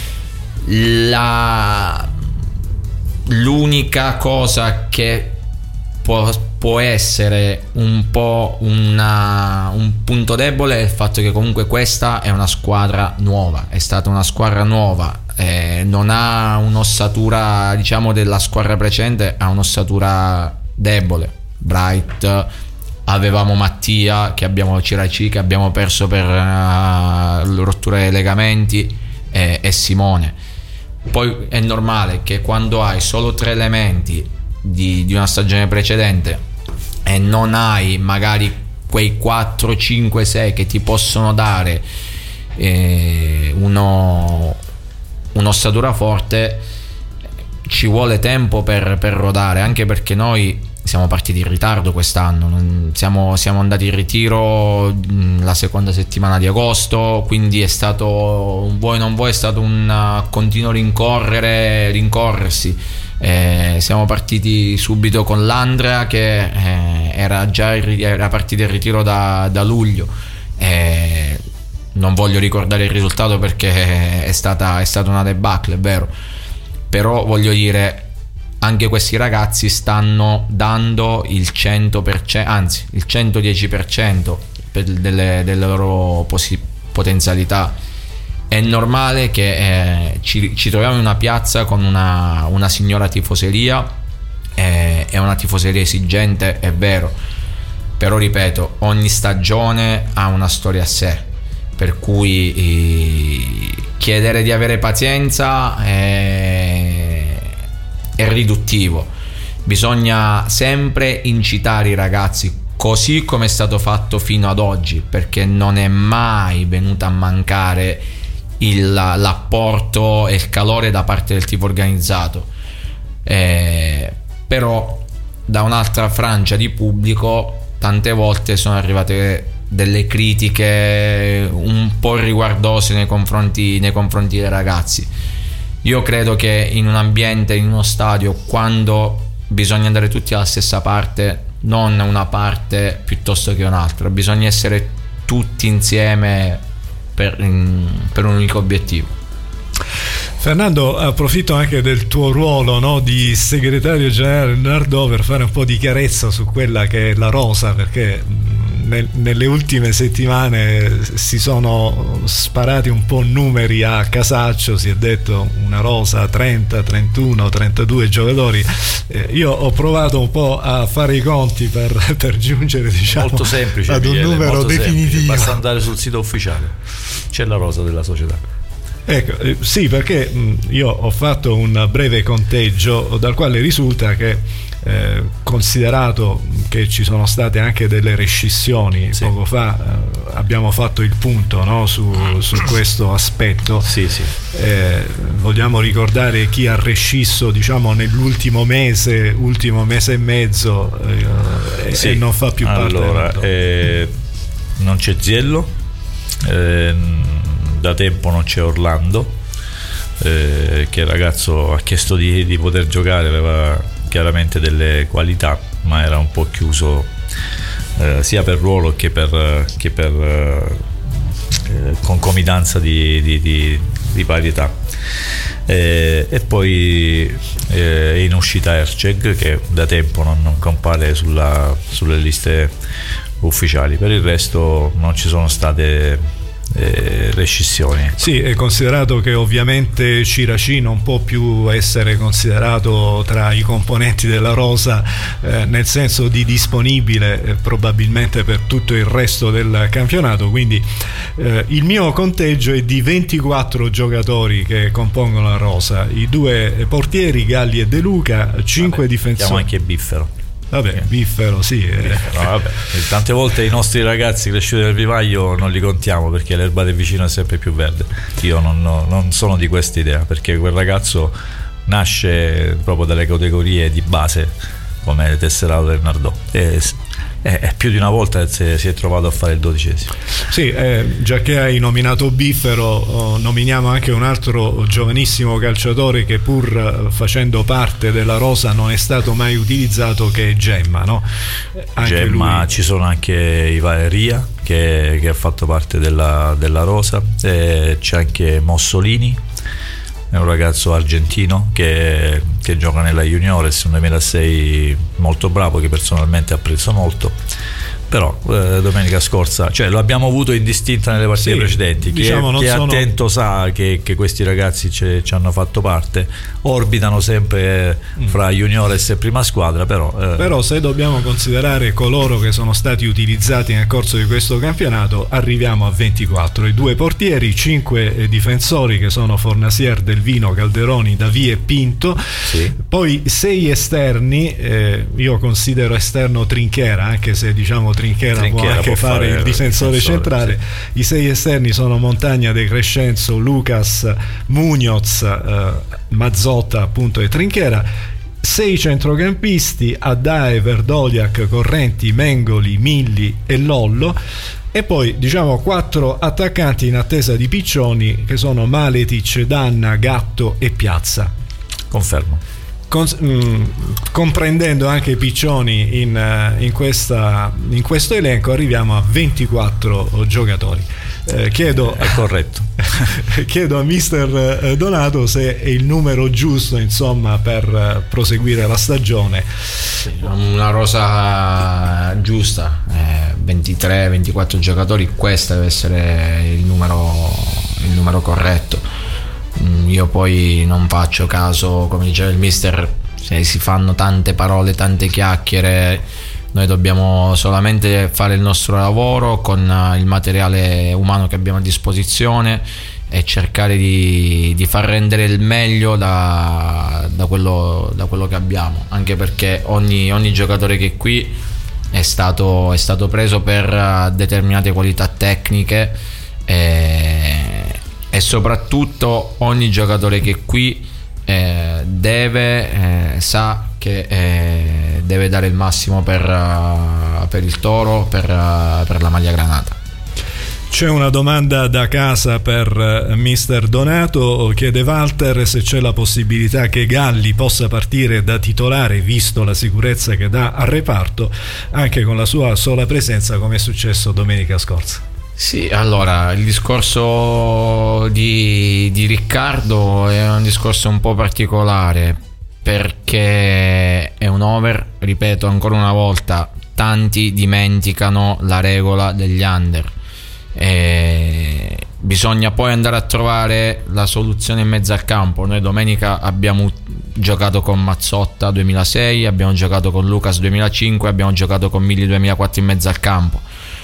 L'unica cosa che può essere un po' un punto debole è il fatto che comunque questa è una squadra nuova, è stata una squadra nuova, non ha un'ossatura, diciamo, della squadra precedente, ha un'ossatura debole. Bright, avevamo Mattia che abbiamo perso per rottura dei legamenti, e Simone. Poi è normale che quando hai solo 3 elementi di una stagione precedente e non hai magari quei 4, 5, 6 che ti possono dare un'ossatura forte, ci vuole tempo per rodare, anche perché noi siamo partiti in ritardo quest'anno, siamo andati in ritiro la seconda settimana di agosto, quindi è stato, vuoi non vuoi, è stato un continuo rincorrersi. Siamo partiti subito con l'Andrea che era partito in ritiro da luglio. Non voglio ricordare il risultato perché è stata una debacle, è vero, però voglio dire, anche questi ragazzi stanno dando il 100%, anzi il 110% delle loro potenzialità. È normale che ci troviamo in una piazza con una signora tifoseria, è una tifoseria esigente, è vero, però ripeto, ogni stagione ha una storia a sé, per cui chiedere di avere pazienza è riduttivo. Bisogna sempre incitare i ragazzi, così come è stato fatto fino ad oggi, perché non è mai venuto a mancare l'apporto e il calore da parte del tifo organizzato, però da un'altra frangia di pubblico tante volte sono arrivate delle critiche un po' riguardose nei confronti dei ragazzi. Io credo che in un ambiente, in uno stadio, quando bisogna andare tutti alla stessa parte, non una parte piuttosto che un'altra, bisogna essere tutti insieme per un unico obiettivo. Fernando, approfitto anche del tuo ruolo, no, di segretario generale del Nardò per fare un po' di chiarezza su quella che è la rosa, perché nelle ultime settimane si sono sparati un po' numeri a casaccio, si è detto una rosa 30, 31, 32 giocatori. Io ho provato un po' a fare i conti per giungere, diciamo, molto semplice, ad un numero molto definitivo. Semplice. Basta andare sul sito ufficiale, c'è la rosa della società. Ecco, sì, perché io ho fatto un breve conteggio dal quale risulta che considerato che ci sono state anche delle rescissioni, sì, poco fa abbiamo fatto il punto, no, su questo aspetto. Sì. Vogliamo ricordare chi ha rescisso, diciamo, nell'ultimo mese e mezzo, sì, e non fa più parte. Allora, non c'è Ziello, da tempo non c'è Orlando, che il ragazzo ha chiesto di poter giocare, aveva chiaramente delle qualità, ma era un po' chiuso sia per ruolo che per concomitanza di varietà. E poi è in uscita Erceg, che da tempo non compare sulle liste ufficiali. Per il resto non ci sono state rescissioni. Sì, è considerato che ovviamente Ciraci non può più essere considerato tra i componenti della rosa, nel senso di disponibile probabilmente per tutto il resto del campionato, quindi il mio conteggio è di 24 giocatori che compongono la rosa, i 2 portieri Galli e De Luca, 5 difensori. Chiamo anche Biffero. Vabbè, Biffero, sì. No, vabbè. Tante volte i nostri ragazzi cresciuti nel vivaio non li contiamo, perché l'erba del vicino è sempre più verde. Io non sono di questa idea, perché quel ragazzo nasce proprio dalle categorie di base, come Tesserato del Nardò, e più di una volta si è trovato a fare il 12esimo. Sì, già che hai nominato Biffero, nominiamo anche un altro giovanissimo calciatore che pur facendo parte della rosa non è stato mai utilizzato, che è Gemma, no? Anche Gemma, lui... ci sono anche Ria che ha fatto parte della rosa, c'è anche Mossolini, è un ragazzo argentino che gioca nella Juniores, un 2006 molto bravo, che personalmente apprezzo molto. Però domenica scorsa, cioè, lo abbiamo avuto indistinta nelle partite precedenti. Chi è attento sa che questi ragazzi ci hanno fatto parte, orbitano sempre fra juniores e prima squadra, però se dobbiamo considerare coloro che sono stati utilizzati nel corso di questo campionato, arriviamo a 24: i 2 portieri, 5 difensori che sono Fornasier, Del Vino, Calderoni, Davì e Pinto, sì. Poi 6 esterni, io considero esterno Trinchera, anche se diciamo Trinchera può anche fare il difensore centrale, sì. I 6 esterni sono Montagna, De Crescenzo, Lucas, Munoz, Mazzotta appunto e Trinchera. 6 centrocampisti: Addae, Verdoliak, Correnti, Mengoli, Milli e Lollo. E poi diciamo 4 attaccanti in attesa di Piccioni, che sono Maletic, Danna, Gatto e Piazza. Confermo. Comprendendo anche Piccioni in questo elenco, arriviamo a 24 giocatori. Chiedo, è corretto. Chiedo a mister Donato se è il numero giusto, insomma, per proseguire la stagione. Sì, una rosa giusta, 23-24 giocatori, questo deve essere il numero corretto. Io poi non faccio caso, come diceva il mister, se si fanno tante parole, tante chiacchiere. Noi dobbiamo solamente fare il nostro lavoro con il materiale umano che abbiamo a disposizione e cercare di far rendere il meglio da quello che abbiamo, anche perché ogni giocatore che è qui è stato preso per determinate qualità tecniche e soprattutto ogni giocatore che qui sa che deve dare il massimo per il Toro, per la maglia granata. C'è una domanda da casa per mister Donato. Chiede Walter se c'è la possibilità che Galli possa partire da titolare, visto la sicurezza che dà al reparto, anche con la sua sola presenza, come è successo domenica scorsa. Sì, allora il discorso di Riccardo è un discorso un po' particolare, perché è un over, ripeto ancora una volta, tanti dimenticano la regola degli under e bisogna poi andare a trovare la soluzione in mezzo al campo. Noi domenica abbiamo giocato con Mazzotta 2006, abbiamo giocato con Lucas 2005, abbiamo giocato con Milli 2004 in mezzo al campo.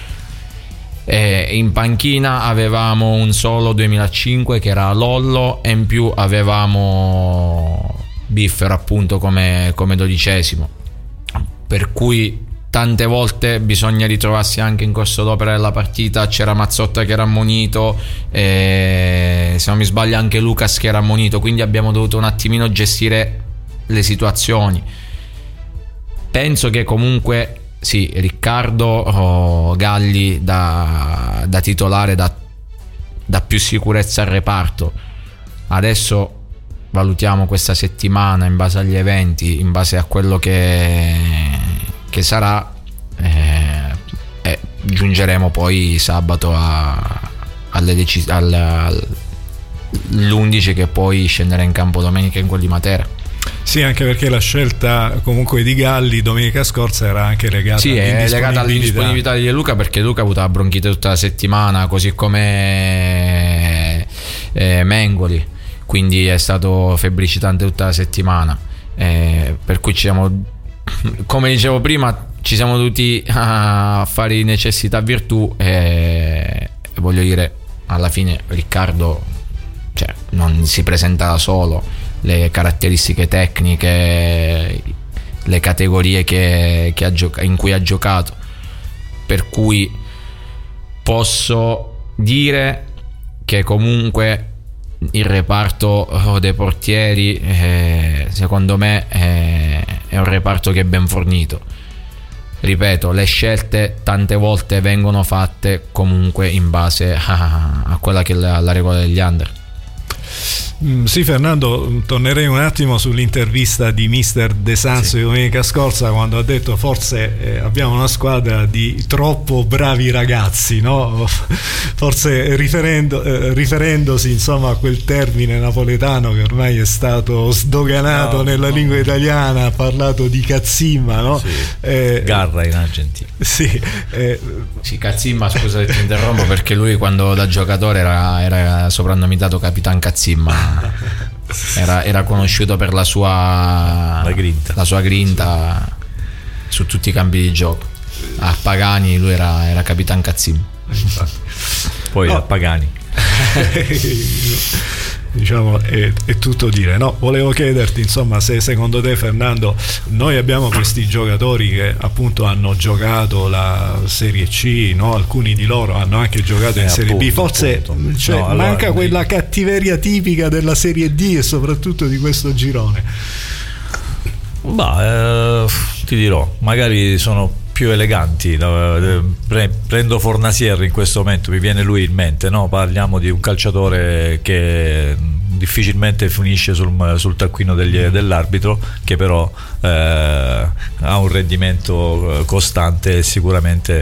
In panchina avevamo un solo 2005 che era Lollo, e in più avevamo Biffero appunto come 12esimo, per cui tante volte bisogna ritrovarsi anche in corso d'opera della partita. C'era Mazzotta che era ammonito, se non mi sbaglio anche Lucas che era ammonito, quindi abbiamo dovuto un attimino gestire le situazioni. Penso che comunque sì, Riccardo Galli da titolare dà più sicurezza al reparto. Adesso valutiamo questa settimana in base agli eventi, in base a quello che sarà, e giungeremo poi sabato all'11 che poi scenderà in campo domenica in quel di Matera. Sì, anche perché la scelta comunque di Galli domenica scorsa era anche legata, è legata all'indisponibilità di Luca, perché Luca ha avuto la bronchite tutta la settimana, così come Mengoli, quindi è stato febbricitante tutta la settimana, per cui come dicevo prima, ci siamo dovuti fare necessità virtù, e voglio dire, alla fine Riccardo non si presenta da solo, le caratteristiche tecniche, le categorie in cui ha giocato, per cui posso dire che comunque il reparto dei portieri secondo me è un reparto che è ben fornito. Ripeto, le scelte tante volte vengono fatte comunque in base a quella che è la regola degli under. Sì, Fernando, tornerei un attimo sull'intervista di mister De Sanzo di domenica scorsa, quando ha detto forse abbiamo una squadra di troppo bravi ragazzi, no? Forse riferendosi insomma a quel termine napoletano che ormai è stato sdoganato nella lingua italiana, ha parlato di cazzimma, no? Sì. Garra in Argentina. Sì, Cazzimma, scusa se ti interrompo, perché lui quando da giocatore era soprannominato Capitan Cazzimma. Era conosciuto per la sua grinta su tutti i campi di gioco. A Pagani lui era Capitan Cazzim. Poi a Pagani diciamo è tutto dire, no? Volevo chiederti insomma se secondo te, Fernando, noi abbiamo questi giocatori che appunto hanno giocato la Serie C, no? Alcuni di loro hanno anche giocato in Serie B, forse manca quella cattiveria tipica della Serie D e soprattutto di questo girone. Ti dirò, magari sono più eleganti. Prendo Fornasier in questo momento, mi viene lui in mente, no? Parliamo di un calciatore che difficilmente finisce sul taccuino dell'arbitro, che però ha un rendimento costante e sicuramente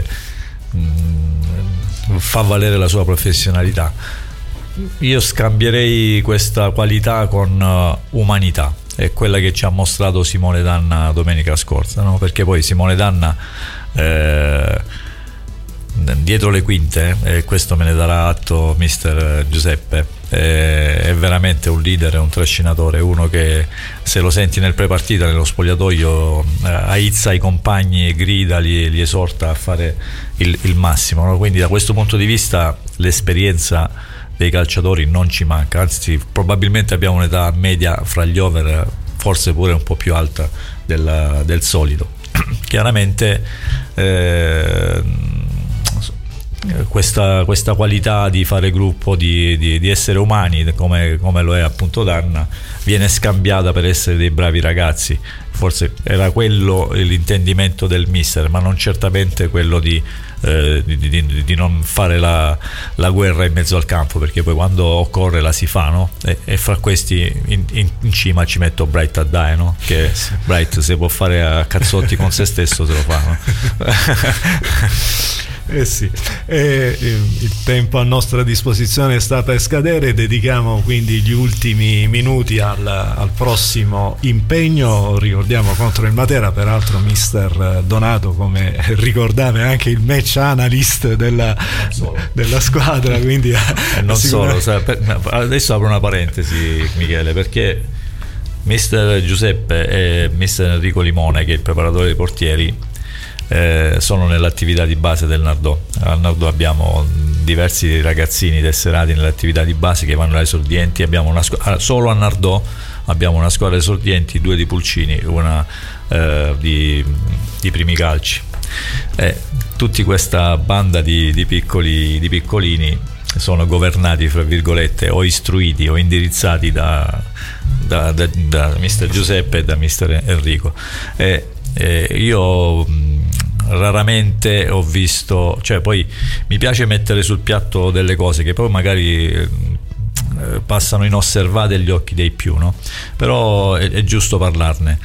fa valere la sua professionalità. Io scambierei questa qualità con umanità, è quella che ci ha mostrato Simone Danna domenica scorsa, no? Perché poi Simone Danna dietro le quinte, e questo me ne darà atto mister Giuseppe, è veramente un leader, è un trascinatore, uno che se lo senti nel prepartita, nello spogliatoio, aizza i compagni, grida, li esorta a fare il massimo, no? Quindi da questo punto di vista l'esperienza dei calciatori non ci manca, anzi probabilmente abbiamo un'età media fra gli over forse pure un po' più alta del solito. Chiaramente questa qualità di fare gruppo, di essere umani come lo è appunto Danna, viene scambiata per essere dei bravi ragazzi. Forse era quello l'intendimento del mister, ma non certamente quello di non fare la guerra in mezzo al campo, perché poi quando occorre la si fa, no? E fra questi in cima ci metto Bright Addae, no? Che Bright, se può fare a cazzotti con se stesso, se lo fa, no? Sì, il tempo a nostra disposizione sta per scadere, dedichiamo quindi gli ultimi minuti al prossimo impegno, ricordiamo contro il Matera, peraltro mister Donato, come ricordava anche il match analyst della squadra, quindi non solo, adesso apro una parentesi, Michele, perché mister Giuseppe e mister Enrico Limone, che è il preparatore dei portieri, sono nell'attività di base del Nardò. Al Nardò abbiamo diversi ragazzini tesserati nell'attività di base che vanno ai esordienti. Abbiamo solo a Nardò abbiamo una squadra esordienti, 2 di Pulcini, una di primi calci. Tutti questa banda di piccolini sono governati, fra virgolette, o istruiti o indirizzati da mister Giuseppe e da mister Enrico. Io raramente ho visto, cioè poi mi piace mettere sul piatto delle cose che poi magari passano inosservate agli occhi dei più, no? Però è giusto parlarne.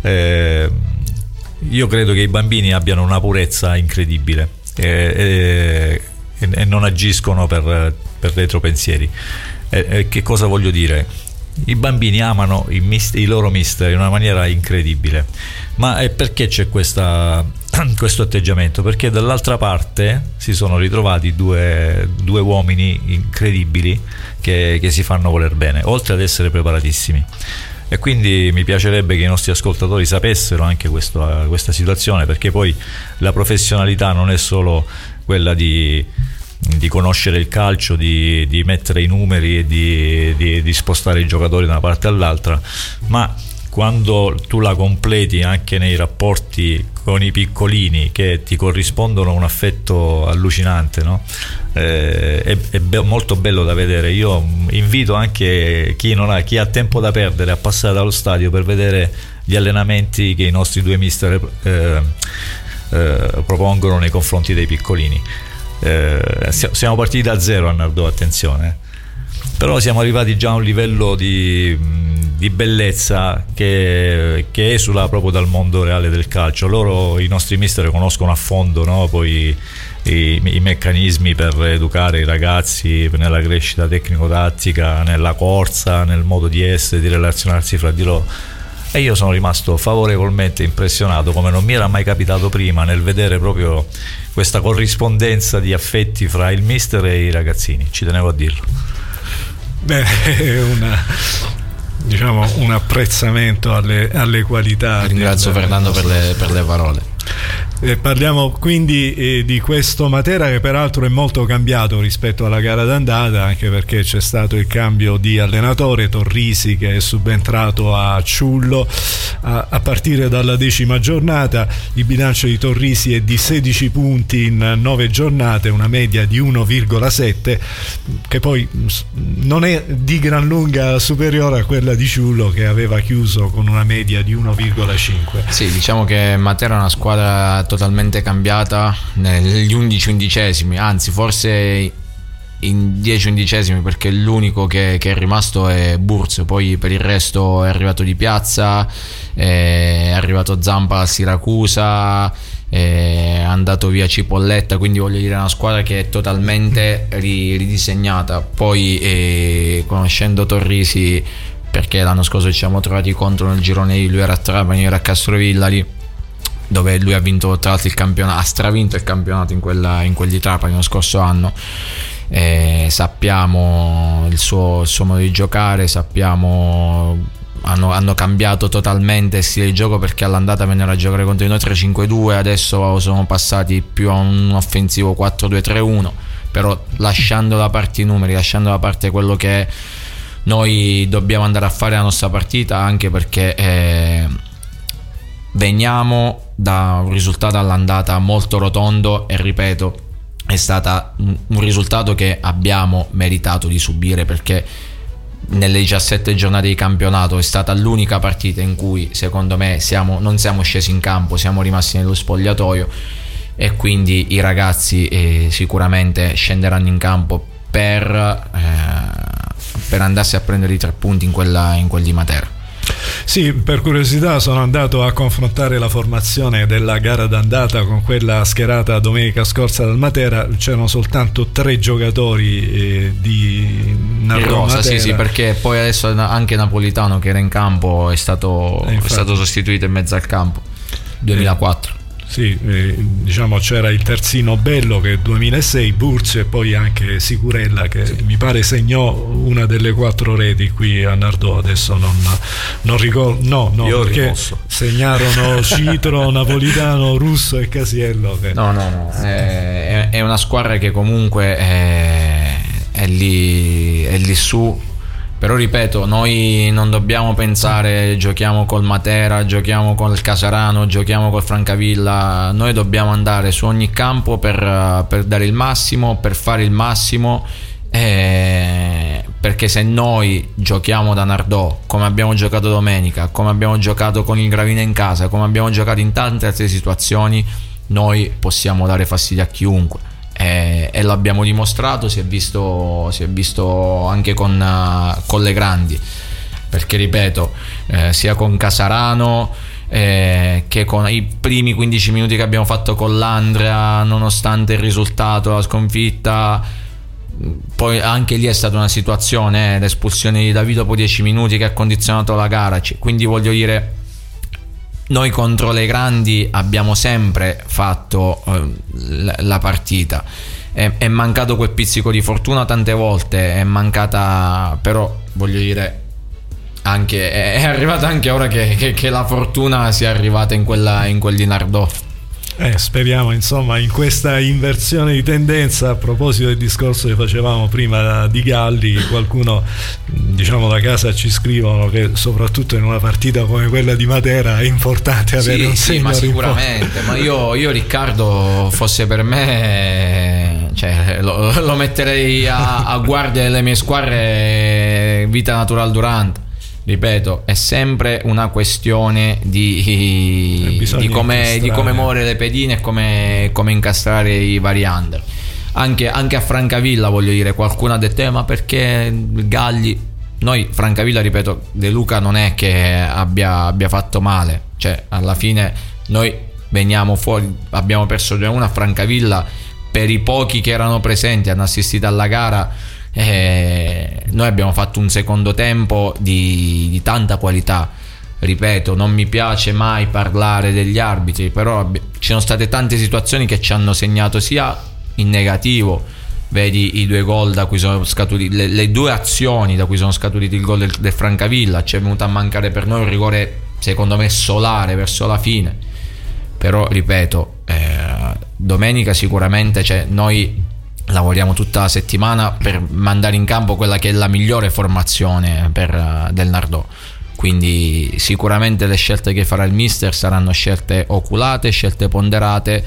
Io credo che i bambini abbiano una purezza incredibile e non agiscono per retropensieri. Che cosa voglio dire? I bambini amano i loro mister in una maniera incredibile, ma è perché c'è questo atteggiamento? Perché dall'altra parte si sono ritrovati due uomini incredibili che si fanno voler bene, oltre ad essere preparatissimi. E quindi mi piacerebbe che i nostri ascoltatori sapessero anche questa situazione, perché poi la professionalità non è solo quella di conoscere il calcio, di mettere i numeri e di spostare i giocatori da una parte all'altra, ma quando tu la completi anche nei rapporti con i piccolini che ti corrispondono un affetto allucinante, no? È molto bello da vedere. Io invito anche chi ha tempo da perdere a passare dallo stadio per vedere gli allenamenti che i nostri due mister propongono nei confronti dei piccolini. Siamo partiti da zero a Nardò, attenzione, però siamo arrivati già a un livello di bellezza che esula proprio dal mondo reale del calcio. I nostri mister conoscono a fondo, no? Poi i meccanismi per educare i ragazzi nella crescita tecnico-tattica, nella corsa, nel modo di essere, di relazionarsi fra di loro. E io sono rimasto favorevolmente impressionato, come non mi era mai capitato prima, nel vedere proprio questa corrispondenza di affetti fra il mister e i ragazzini. Ci tenevo a dirlo. Beh, è un apprezzamento alle qualità. Ringrazio Fernando per le parole. Parliamo quindi di questo Matera, che peraltro è molto cambiato rispetto alla gara d'andata, anche perché c'è stato il cambio di allenatore, Torrisi che è subentrato a Ciullo a partire dalla 10ª giornata. Il bilancio di Torrisi è di 16 punti in 9 giornate, una media di 1,7, che poi non è di gran lunga superiore a quella di Ciullo, che aveva chiuso con una media di 1,5. Sì, diciamo che Matera è una squadra totalmente cambiata negli 11 undicesimi, anzi forse in 10 undicesimi, perché l'unico che è rimasto è Burzio. Poi per il resto è arrivato Di Piazza, è arrivato Zampa a Siracusa, è andato via Cipolletta, quindi voglio dire è una squadra che è totalmente ridisegnata. Poi conoscendo Torrisi, perché l'anno scorso ci siamo trovati contro nel girone, lui era a Trapani, io ero a Castrovillari, dove lui ha vinto tra l'altro il campionato, ha stravinto il campionato in quel di Trapani lo scorso anno. Sappiamo il suo modo di giocare, sappiamo hanno cambiato totalmente il stile di gioco, perché all'andata vennero a giocare contro noi 3-5-2, adesso sono passati più a un offensivo 4-2-3-1, però lasciando da parte i numeri, lasciando da parte quello che noi dobbiamo andare a fare la nostra partita, anche perché veniamo da un risultato all'andata molto rotondo e ripeto è stato un risultato che abbiamo meritato di subire, perché nelle 17 giornate di campionato è stata l'unica partita in cui secondo me non siamo scesi in campo, siamo rimasti nello spogliatoio, e quindi i ragazzi sicuramente scenderanno in campo per andarsi a prendere i 3 punti in quel di Matera. Sì, per curiosità sono andato a confrontare la formazione della gara d'andata con quella schierata domenica scorsa dal Matera. C'erano soltanto 3 giocatori di Nardò Matera. Sì, perché poi adesso anche Napolitano, che era in campo, è stato sostituito in mezzo al campo 2004. Sì, diciamo c'era il terzino Bello che è 2006, Burzio, e poi anche Sicurella che mi pare segnò una delle 4 reti qui a Nardò. Adesso non ricordo, io perché rimosso. Segnarono Citro, Napolitano, Russo e Casiello che... No. È una squadra che comunque è lì su. Però ripeto, noi non dobbiamo pensare giochiamo col Matera, giochiamo col Casarano, giochiamo col Francavilla. Noi dobbiamo andare su ogni campo per dare il massimo, per fare il massimo, perché se noi giochiamo da Nardò come abbiamo giocato domenica, come abbiamo giocato con il Gravina in casa, come abbiamo giocato in tante altre situazioni, noi possiamo dare fastidio a chiunque. e l'abbiamo dimostrato, si è visto anche con le grandi, perché ripeto, sia con Casarano che con i primi 15 minuti che abbiamo fatto con l'Andria, nonostante il risultato, la sconfitta, poi anche lì è stata una situazione, l'espulsione di Davido dopo 10 minuti che ha condizionato la gara, quindi voglio dire, noi contro le grandi abbiamo sempre fatto la partita, è mancato quel pizzico di fortuna tante volte, è mancata, però voglio dire, anche è arrivata anche ora che la fortuna sia arrivata in quel di Nardò. Speriamo insomma in questa inversione di tendenza. A proposito del discorso che facevamo prima di Galli, qualcuno diciamo da casa ci scrivono che soprattutto in una partita come quella di Matera è importante avere un segno, ma sicuramente, ma io Riccardo, fosse per me, cioè, lo metterei a guardia delle mie squadre vita natural durante. Ripeto, è sempre una questione di come muovere le pedine e come incastrare i vari under. Anche a Francavilla, voglio dire, qualcuno ha detto ma perché Galli? Noi Francavilla, ripeto, De Luca non è che abbia fatto male, cioè alla fine noi veniamo fuori, abbiamo perso 2-1 a Francavilla, per i pochi che erano presenti, hanno assistito alla gara. Noi abbiamo fatto un secondo tempo di tanta qualità. Ripeto, non mi piace mai parlare degli arbitri, però ci sono state tante situazioni che ci hanno segnato sia in negativo, vedi i 2 gol da cui sono scaturiti, le 2 azioni da cui sono scaturiti il gol del Francavilla. Ci è venuto a mancare per noi un rigore secondo me solare verso la fine, però ripeto, domenica sicuramente, cioè, noi lavoriamo tutta la settimana per mandare in campo quella che è la migliore formazione del Nardò, quindi sicuramente le scelte che farà il mister saranno scelte oculate, scelte ponderate,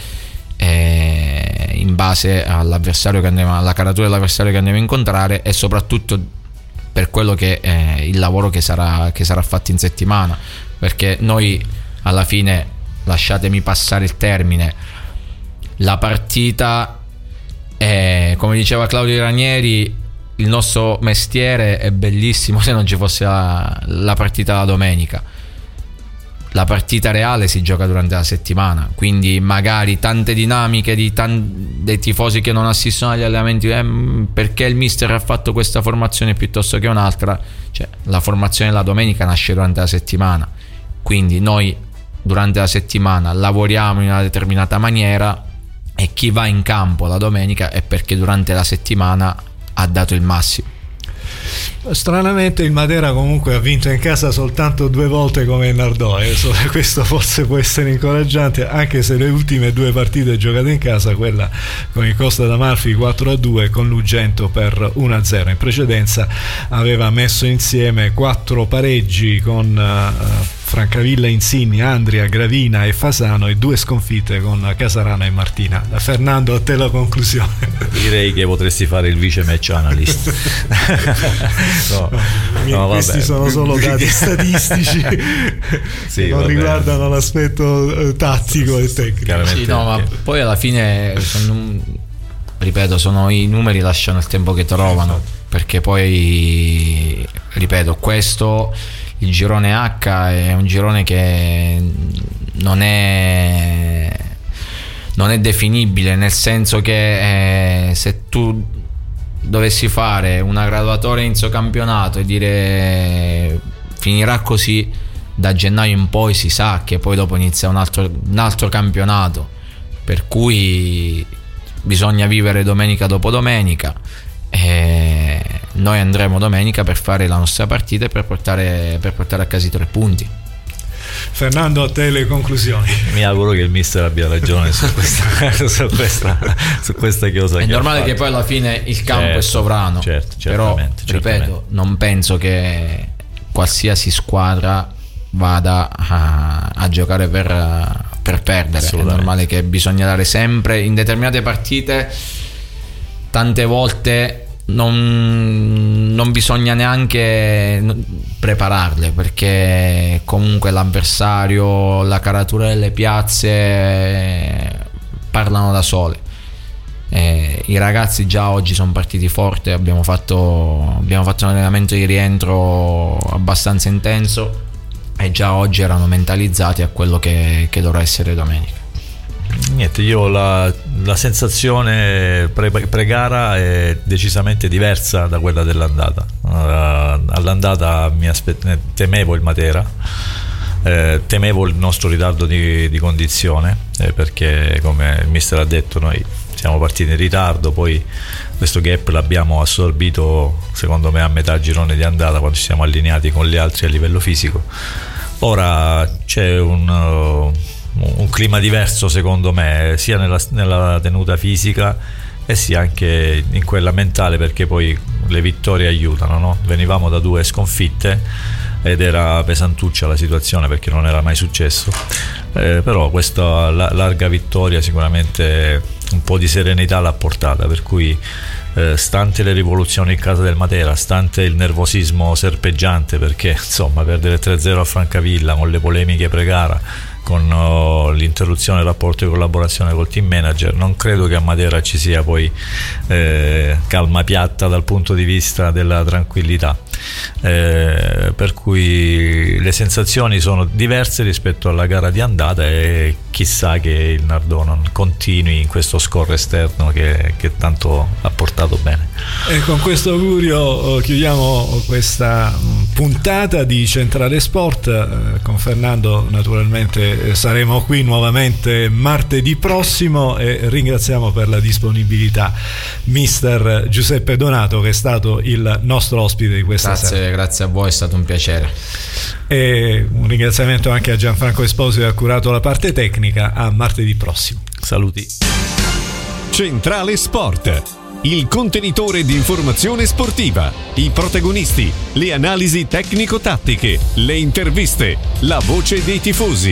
in base all'avversario che alla caratura dell'avversario che andiamo a incontrare, e soprattutto per quello che è il lavoro che sarà fatto in settimana, perché noi alla fine, lasciatemi passare il termine, la partita, come diceva Claudio Ranieri, il nostro mestiere è bellissimo se non ci fosse la partita la domenica. La partita reale si gioca durante la settimana, quindi magari tante dinamiche dei tifosi che non assistono agli allenamenti, perché il mister ha fatto questa formazione piuttosto che un'altra, cioè la formazione la domenica nasce durante la settimana, quindi noi durante la settimana lavoriamo in una determinata maniera, e chi va in campo la domenica è perché durante la settimana ha dato il massimo. Stranamente il Matera comunque ha vinto in casa soltanto 2 volte come il Nardò, questo forse può essere incoraggiante, anche se le ultime 2 partite giocate in casa, quella con il Costa d'Amalfi 4-2 con l'Ugento per 1-0, in precedenza aveva messo insieme 4 pareggi con Francavilla, Insigni, Andria, Gravina e Fasano, e 2 sconfitte con Casarana e Martina. Fernando, a te la conclusione. Direi che potresti fare il vice match analyst. Questi sono solo dati statistici che non riguardano l'aspetto tattico e tecnico. Sì, ma poi alla fine ripeto, i numeri lasciano il tempo che trovano, perché poi ripeto, il girone H è un girone che non è definibile, nel senso che se tu dovessi fare una graduatoria inizio campionato e dire finirà così, da gennaio in poi si sa che poi dopo inizia un altro campionato, per cui bisogna vivere domenica dopo domenica, e noi andremo domenica per fare la nostra partita e per portare a casa i 3 punti. Fernando, a te le conclusioni. Mi auguro che il mister abbia ragione su questa cosa. È normale che poi alla fine il campo è sovrano, però ripeto, non penso che qualsiasi squadra vada a giocare per perdere. È normale che bisogna dare sempre, in determinate partite tante volte non bisogna neanche prepararle, perché comunque l'avversario, la caratura delle piazze parlano da sole. I ragazzi già oggi sono partiti forte, abbiamo fatto un allenamento di rientro abbastanza intenso e già oggi erano mentalizzati a quello che dovrà essere domenica. Niente, io la sensazione pre-gara è decisamente diversa da quella dell'andata. All'andata temevo il Matera, temevo il nostro ritardo di condizione, perché come il mister ha detto noi siamo partiti in ritardo, poi questo gap l'abbiamo assorbito secondo me a metà girone di andata, quando ci siamo allineati con gli altri a livello fisico. Ora c'è un clima diverso secondo me, sia nella tenuta fisica e sia anche in quella mentale, perché poi le vittorie aiutano, no? Venivamo da 2 sconfitte ed era pesantuccia la situazione perché non era mai successo, però questa larga vittoria sicuramente un po' di serenità l'ha portata, per cui stante le rivoluzioni in casa del Matera, stante il nervosismo serpeggiante, perché insomma perdere 3-0 a Francavilla con le polemiche pre-gara, con l'interruzione del rapporto di collaborazione col team manager, non credo che a Matera ci sia poi calma piatta dal punto di vista della tranquillità, per cui le sensazioni sono diverse rispetto alla gara di andata e chissà che il Nardò non continui in questo score esterno che tanto ha portato bene. E con questo augurio chiudiamo questa puntata di Centrale Sport. Con Fernando naturalmente saremo qui nuovamente martedì prossimo e ringraziamo per la disponibilità mister Giuseppe Donato, che è stato il nostro ospite di questa sera. Grazie a voi, è stato un piacere. E un ringraziamento anche a Gianfranco Esposito che ha curato la parte tecnica. A martedì prossimo. Saluti. Centrale Sport, il contenitore di informazione sportiva, i protagonisti, le analisi tecnico-tattiche, le interviste, la voce dei tifosi.